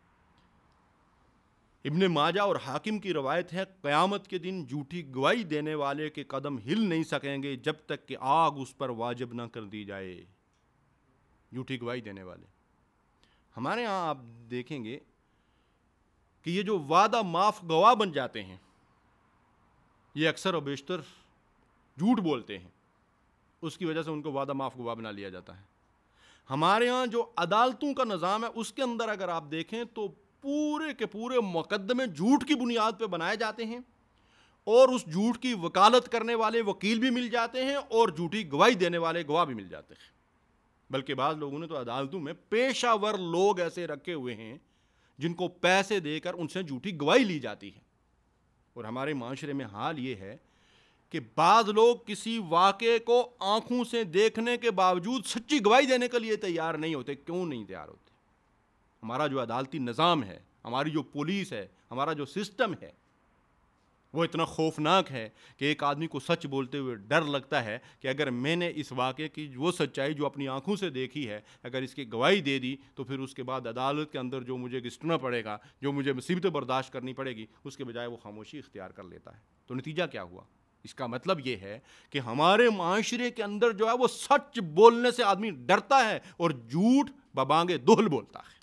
ابن ماجہ اور حاکم کی روایت ہے، قیامت کے دن جھوٹی گواہی دینے والے کے قدم ہل نہیں سکیں گے جب تک کہ آگ اس پر واجب نہ کر دی جائے۔ جھوٹی گواہی دینے والے، ہمارے ہاں آپ دیکھیں گے کہ یہ جو وعدہ معاف گواہ بن جاتے ہیں، یہ اکثر و بیشتر جھوٹ بولتے ہیں، اس کی وجہ سے ان کو وعدہ معاف گواہ بنا لیا جاتا ہے۔ ہمارے ہاں جو عدالتوں کا نظام ہے اس کے اندر اگر آپ دیکھیں تو پورے کے پورے مقدمے جھوٹ کی بنیاد پہ بنائے جاتے ہیں، اور اس جھوٹ کی وکالت کرنے والے وکیل بھی مل جاتے ہیں اور جھوٹی گواہی دینے والے گواہ بھی مل جاتے ہیں. بلکہ بعض لوگوں نے تو عدالتوں میں پیشہ ور لوگ ایسے رکھے ہوئے ہیں جن کو پیسے دے کر ان سے جھوٹی گواہی لی جاتی ہے. اور ہمارے معاشرے میں حال یہ ہے کہ بعض لوگ کسی واقعے کو آنکھوں سے دیکھنے کے باوجود سچی گواہی دینے کے لیے تیار نہیں ہوتے. کیوں نہیں تیار ہوتے؟ ہمارا جو عدالتی نظام ہے، ہماری جو پولیس ہے، ہمارا جو سسٹم ہے، وہ اتنا خوفناک ہے کہ ایک آدمی کو سچ بولتے ہوئے ڈر لگتا ہے کہ اگر میں نے اس واقعے کی وہ سچائی جو اپنی آنکھوں سے دیکھی ہے اگر اس کی گواہی دے دی تو پھر اس کے بعد عدالت کے اندر جو مجھے گھسٹنا پڑے گا، جو مجھے مصیبتیں برداشت کرنی پڑے گی، اس کے بجائے وہ خاموشی اختیار کر لیتا ہے. تو نتیجہ کیا ہوا؟ اس کا مطلب یہ ہے کہ ہمارے معاشرے کے اندر جو ہے وہ سچ بولنے سے آدمی ڈرتا ہے اور جھوٹ ببانگے دہل بولتا ہے.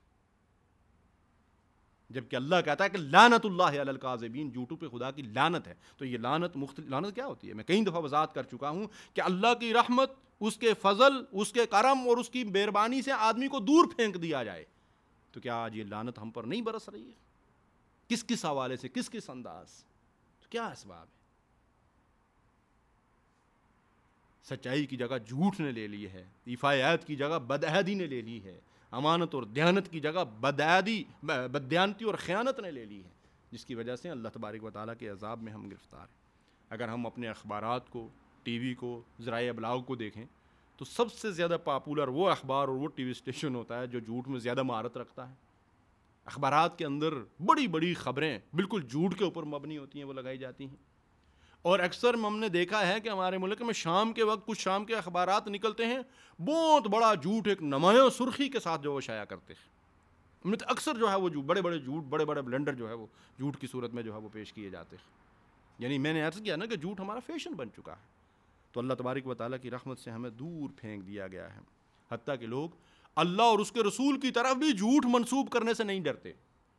جبکہ اللہ کہتا ہے کہ لعنت اللہ علی الکاذبین، جھوٹوں پہ خدا کی لعنت ہے. تو یہ لعنت مختلف لعنت کیا ہوتی ہے؟ میں کئی دفعہ وضاحت کر چکا ہوں کہ اللہ کی رحمت، اس کے فضل، اس کے کرم اور اس کی مہربانی سے آدمی کو دور پھینک دیا جائے. تو کیا آج یہ لعنت ہم پر نہیں برس رہی ہے؟ کس کس حوالے سے، کس کس انداز؟ تو کیا اسباب ہے؟ سچائی کی جگہ جھوٹ نے لے لی ہے، ایفاء عہد کی جگہ بدعہدی نے لے لی ہے، امانت اور دیانت کی جگہ بدعہدی بددیانتی اور خیانت نے لے لی ہے، جس کی وجہ سے اللہ تبارک و تعالیٰ کے عذاب میں ہم گرفتار ہیں. اگر ہم اپنے اخبارات کو، ٹی وی کو، ذرائع ابلاغ کو دیکھیں تو سب سے زیادہ پاپولر وہ اخبار اور وہ ٹی وی اسٹیشن ہوتا ہے جو جھوٹ میں زیادہ مہارت رکھتا ہے. اخبارات کے اندر بڑی بڑی خبریں بالکل جھوٹ کے اوپر مبنی ہوتی ہیں، وہ لگائی جاتی ہیں. اور اکثر ہم نے دیکھا ہے کہ ہمارے ملک میں شام کے وقت کچھ شام کے اخبارات نکلتے ہیں، بہت بڑا جھوٹ ایک نمایاں سرخی کے ساتھ جو وہ شائع کرتے ہیں. ہم نے اکثر جو ہے وہ بڑے بڑے جھوٹ، بڑے بڑے بلنڈر جو ہے وہ جھوٹ کی صورت میں جو ہے وہ پیش کیے جاتے ہیں. یعنی میں نے عرض کیا نا کہ جھوٹ ہمارا فیشن بن چکا ہے. تو اللہ تبارک و تعالیٰ کی رحمت سے ہمیں دور پھینک دیا گیا ہے، حتیٰ کہ لوگ اللہ اور اس کے رسول کی طرف بھی جھوٹ منسوب کرنے سے نہیں ڈرتے.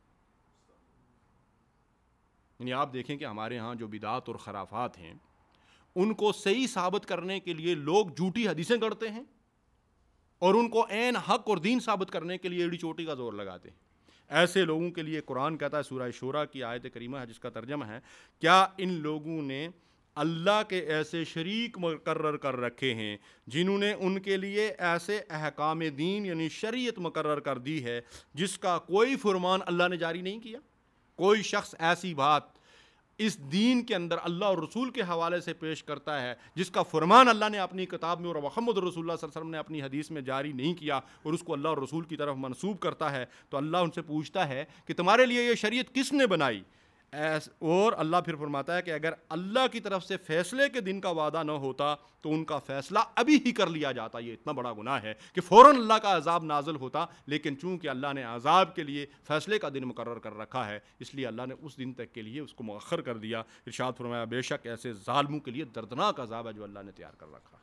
یعنی آپ دیکھیں کہ ہمارے ہاں جو بدعات اور خرافات ہیں ان کو صحیح ثابت کرنے کے لیے لوگ جھوٹی حدیثیں گڑھتے ہیں اور ان کو عین حق اور دین ثابت کرنے کے لیے ایڑی چوٹی کا زور لگاتے ہیں. ایسے لوگوں کے لیے قرآن کہتا ہے، سورہ شورى کی آیت کریمہ ہے جس کا ترجمہ ہے، کیا ان لوگوں نے اللہ کے ایسے شریک مقرر کر رکھے ہیں جنہوں نے ان کے لیے ایسے احکام دین یعنی شریعت مقرر کر دی ہے جس کا کوئی فرمان اللہ نے جاری نہیں کیا؟ کوئی شخص ایسی بات اس دین کے اندر اللہ اور رسول کے حوالے سے پیش کرتا ہے جس کا فرمان اللہ نے اپنی کتاب میں اور محمد رسول اللہ صلی اللہ علیہ وسلم نے اپنی حدیث میں جاری نہیں کیا اور اس کو اللہ اور رسول کی طرف منسوب کرتا ہے، تو اللہ ان سے پوچھتا ہے کہ تمہارے لیے یہ شریعت کس نے بنائی؟ اور اللہ پھر فرماتا ہے کہ اگر اللہ کی طرف سے فیصلے کے دن کا وعدہ نہ ہوتا تو ان کا فیصلہ ابھی ہی کر لیا جاتا. یہ اتنا بڑا گناہ ہے کہ فوراً اللہ کا عذاب نازل ہوتا، لیکن چونکہ اللہ نے عذاب کے لیے فیصلے کا دن مقرر کر رکھا ہے اس لیے اللہ نے اس دن تک کے لیے اس کو مؤخر کر دیا. ارشاد فرمایا بے شک ایسے ظالموں کے لیے دردناک عذاب ہے جو اللہ نے تیار کر رکھا ہے.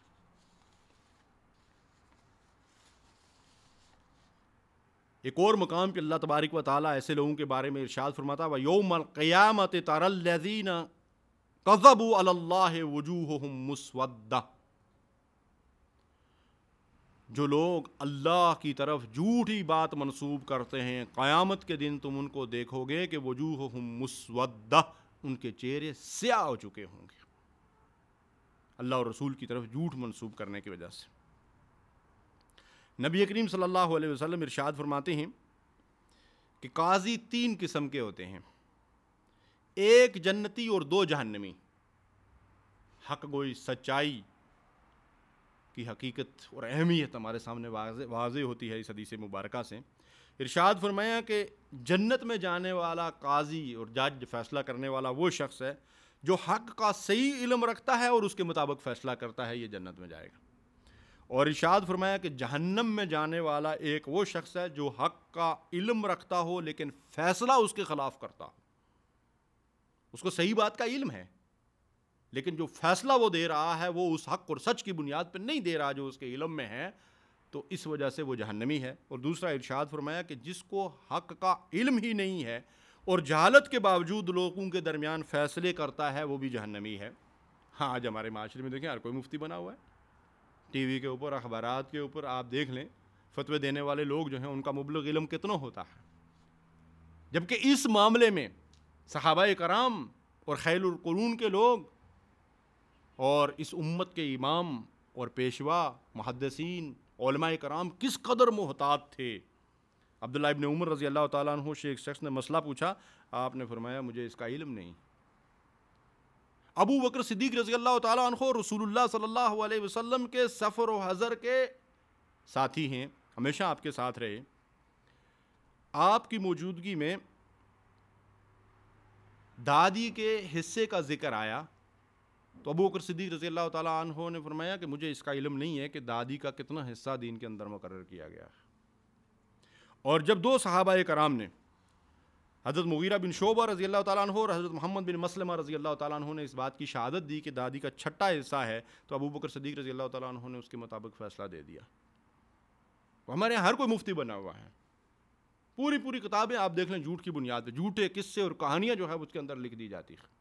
ایک اور مقام پہ اللہ تبارک و تعالیٰ ایسے لوگوں کے بارے میں ارشاد فرماتا ہے وَيَوْمَ الْقِيَامَةِ تَرَى الَّذِينَ كَذَبُوا عَلَى اللَّهِ وُجُوهُهُمْ مُسْوَدَّةٌ. جو لوگ اللہ کی طرف جھوٹی بات منسوب کرتے ہیں قیامت کے دن تم ان کو دیکھو گے کہ وجوہہم مسودہ، ان کے چہرے سیاہ ہو چکے ہوں گے اللہ اور رسول کی طرف جھوٹ منسوب کرنے کی وجہ سے. نبی کریم صلی اللہ علیہ وسلم ارشاد فرماتے ہیں کہ قاضی تین قسم کے ہوتے ہیں، ایک جنتی اور دو جہنمی. حق گوئی سچائی کی حقیقت اور اہمیت ہمارے سامنے واضح واضح ہوتی ہے اس حدیث مبارکہ سے. ارشاد فرمایا کہ جنت میں جانے والا قاضی اور جج فیصلہ کرنے والا وہ شخص ہے جو حق کا صحیح علم رکھتا ہے اور اس کے مطابق فیصلہ کرتا ہے، یہ جنت میں جائے گا. اور ارشاد فرمایا کہ جہنم میں جانے والا ایک وہ شخص ہے جو حق کا علم رکھتا ہو لیکن فیصلہ اس کے خلاف کرتا ہو. اس کو صحیح بات کا علم ہے لیکن جو فیصلہ وہ دے رہا ہے وہ اس حق اور سچ کی بنیاد پہ نہیں دے رہا جو اس کے علم میں ہے، تو اس وجہ سے وہ جہنمی ہے. اور دوسرا ارشاد فرمایا کہ جس کو حق کا علم ہی نہیں ہے اور جہالت کے باوجود لوگوں کے درمیان فیصلے کرتا ہے وہ بھی جہنمی ہے. ہاں آج ہمارے معاشرے میں دیکھیں ہر کوئی مفتی بنا ہوا ہے، ٹی وی کے اوپر اخبارات کے اوپر آپ دیکھ لیں فتوے دینے والے لوگ جو ہیں ان کا مبلغ علم کتنا ہوتا ہے، جبکہ اس معاملے میں صحابہ کرام اور خیر القرون کے لوگ اور اس امت کے امام اور پیشوا محدثین علماء کرام کس قدر محتاط تھے. عبداللہ ابن عمر رضی اللہ تعالیٰ عنہ سے ایک شخص نے مسئلہ پوچھا, آپ نے فرمایا مجھے اس کا علم نہیں. ابو بکر صدیق رضی اللہ تعالیٰ عنہ رسول اللہ صلی اللہ علیہ وسلم کے سفر و حضر کے ساتھی ہیں, ہمیشہ آپ کے ساتھ رہے. آپ کی موجودگی میں دادی کے حصے کا ذکر آیا تو ابو بکر صدیق رضی اللہ تعالیٰ عنہ نے فرمایا کہ مجھے اس کا علم نہیں ہے کہ دادی کا کتنا حصہ دین کے اندر مقرر کیا گیا ہے. اور جب دو صحابہ کرام نے حضرت مغیرہ بن شعبہ رضی اللہ تعالیٰ عنہ اور حضرت محمد بن مسلمہ رضی اللہ تعالیٰ عنہ نے اس بات کی شہادت دی کہ دادی کا چھٹا حصہ ہے, تو ابو بکر صدیق رضی اللہ تعالیٰ عنہ نے اس کے مطابق فیصلہ دے دیا. ہمارے یہاں ہر کوئی مفتی بنا ہوا ہے, پوری پوری کتابیں آپ دیکھ لیں جھوٹ کی بنیاد پہ, جھوٹے قصے اور کہانیاں جو ہے اس کے اندر لکھ دی جاتی ہیں.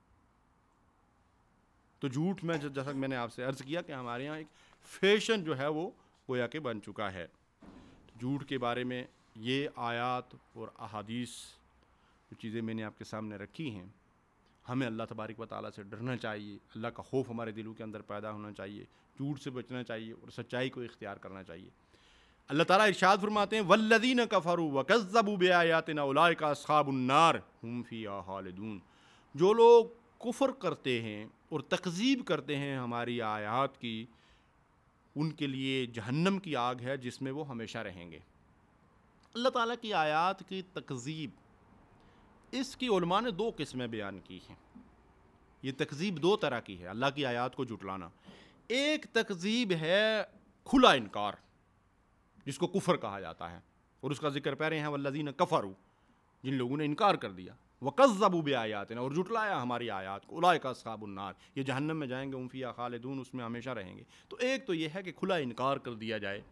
تو جھوٹ میں جیسا کہ میں نے آپ سے عرض کیا کہ ہمارے یہاں ایک فیشن جو ہے وہ گویا کہ بن چکا ہے. جھوٹ کے بارے میں یہ آیات اور احادیث جو چیزیں میں نے آپ کے سامنے رکھی ہیں, ہمیں اللہ تبارک و تعالیٰ سے ڈرنا چاہیے, اللہ کا خوف ہمارے دلوں کے اندر پیدا ہونا چاہیے, جھوٹ سے بچنا چاہیے اور سچائی کو اختیار کرنا چاہیے. اللہ تعالیٰ ارشاد فرماتے ہیں والذین کفروا وکذبوا بآیاتنا اولئک اصحاب النار هم فیہا خالدون. جو لوگ کفر کرتے ہیں اور تکذیب کرتے ہیں ہماری آیات کی, ان کے لیے جہنم کی آگ ہے جس میں وہ ہمیشہ رہیں گے. اللہ تعالیٰ کی آیات کی تکذیب, اس کی علماء نے دو قسمیں بیان کی ہیں. یہ تکذیب دو طرح کی ہے, اللہ کی آیات کو جھٹلانا. ایک تکذیب ہے کھلا انکار, جس کو کفر کہا جاتا ہے, اور اس کا ذکر پہ رہے ہیں والذین کفروا, جن لوگوں نے انکار کر دیا, وکذبوا بآیاتنا, اور جھٹلایا ہماری آیات کو, اولئک اصحاب النار, یہ جہنم میں جائیں گے, ہم فیہا خالدون, اس میں ہمیشہ رہیں گے. تو ایک تو یہ ہے کہ کھلا انکار کر دیا جائے,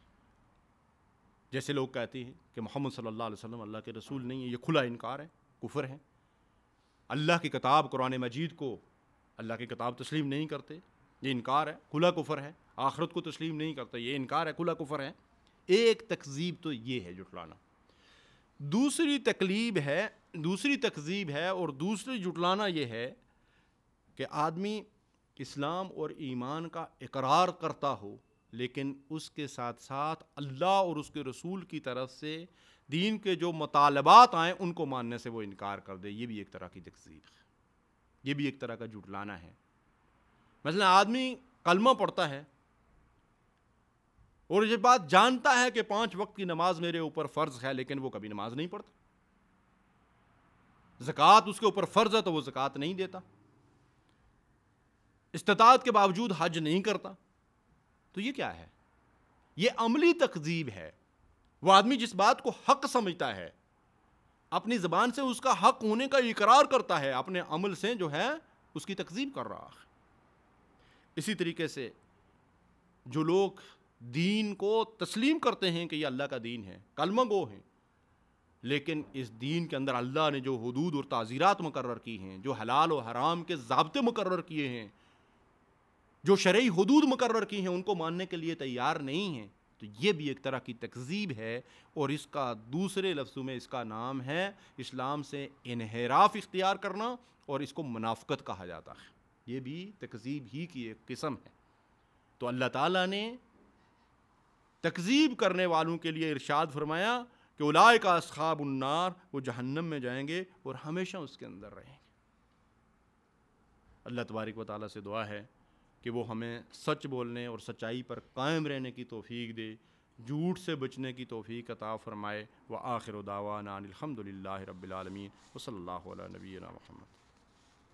جیسے لوگ کہتے ہیں کہ محمد صلی اللہ علیہ وسلم اللہ کے رسول نہیں ہے, یہ کھلا انکار ہے, کفر ہے. اللہ کی کتاب قرآن مجید کو اللہ کی کتاب تسلیم نہیں کرتے, یہ انکار ہے, کھلا کفر ہے. آخرت کو تسلیم نہیں کرتے, یہ انکار ہے, کھلا کفر ہے. ایک تکذیب تو یہ ہے جھٹلانا. دوسری تکلیب ہے دوسری تکذیب ہے اور دوسری جھٹلانا یہ ہے کہ آدمی اسلام اور ایمان کا اقرار کرتا ہو, لیکن اس کے ساتھ ساتھ اللہ اور اس کے رسول کی طرف سے دین کے جو مطالبات آئیں ان کو ماننے سے وہ انکار کر دے. یہ بھی ایک طرح کی تکذیب ہے, یہ بھی ایک طرح کا جھٹلانا ہے. مثلا آدمی کلمہ پڑھتا ہے اور یہ بات جانتا ہے کہ پانچ وقت کی نماز میرے اوپر فرض ہے, لیکن وہ کبھی نماز نہیں پڑھتا. زکوٰۃ اس کے اوپر فرض ہے تو وہ زکوٰۃ نہیں دیتا. استطاعت کے باوجود حج نہیں کرتا. تو یہ کیا ہے؟ یہ عملی تکذیب ہے. وہ آدمی جس بات کو حق سمجھتا ہے, اپنی زبان سے اس کا حق ہونے کا اقرار کرتا ہے, اپنے عمل سے جو ہے اس کی تکذیب کر رہا ہے. اسی طریقے سے جو لوگ دین کو تسلیم کرتے ہیں کہ یہ اللہ کا دین ہے, کلمہ گو ہیں, لیکن اس دین کے اندر اللہ نے جو حدود اور تعزیرات مقرر کی ہیں, جو حلال و حرام کے ضابطے مقرر کیے ہیں, جو شرعی حدود مقرر کی ہیں, ان کو ماننے کے لیے تیار نہیں ہیں, تو یہ بھی ایک طرح کی تکذیب ہے. اور اس کا دوسرے لفظوں میں اس کا نام ہے اسلام سے انحراف اختیار کرنا, اور اس کو منافقت کہا جاتا ہے. یہ بھی تکذیب ہی کی ایک قسم ہے. تو اللہ تعالیٰ نے تکذیب کرنے والوں کے لیے ارشاد فرمایا کہ اولئک اصحاب النار, وہ جہنم میں جائیں گے اور ہمیشہ اس کے اندر رہیں گے. اللہ تبارک و تعالیٰ سے دعا ہے کہ وہ ہمیں سچ بولنے اور سچائی پر قائم رہنے کی توفیق دے, جھوٹ سے بچنے کی توفیق عطا فرمائے. وآخر دعوانا ان الحمد للہ رب العالمین وصلی اللہ علی نبینا محمد.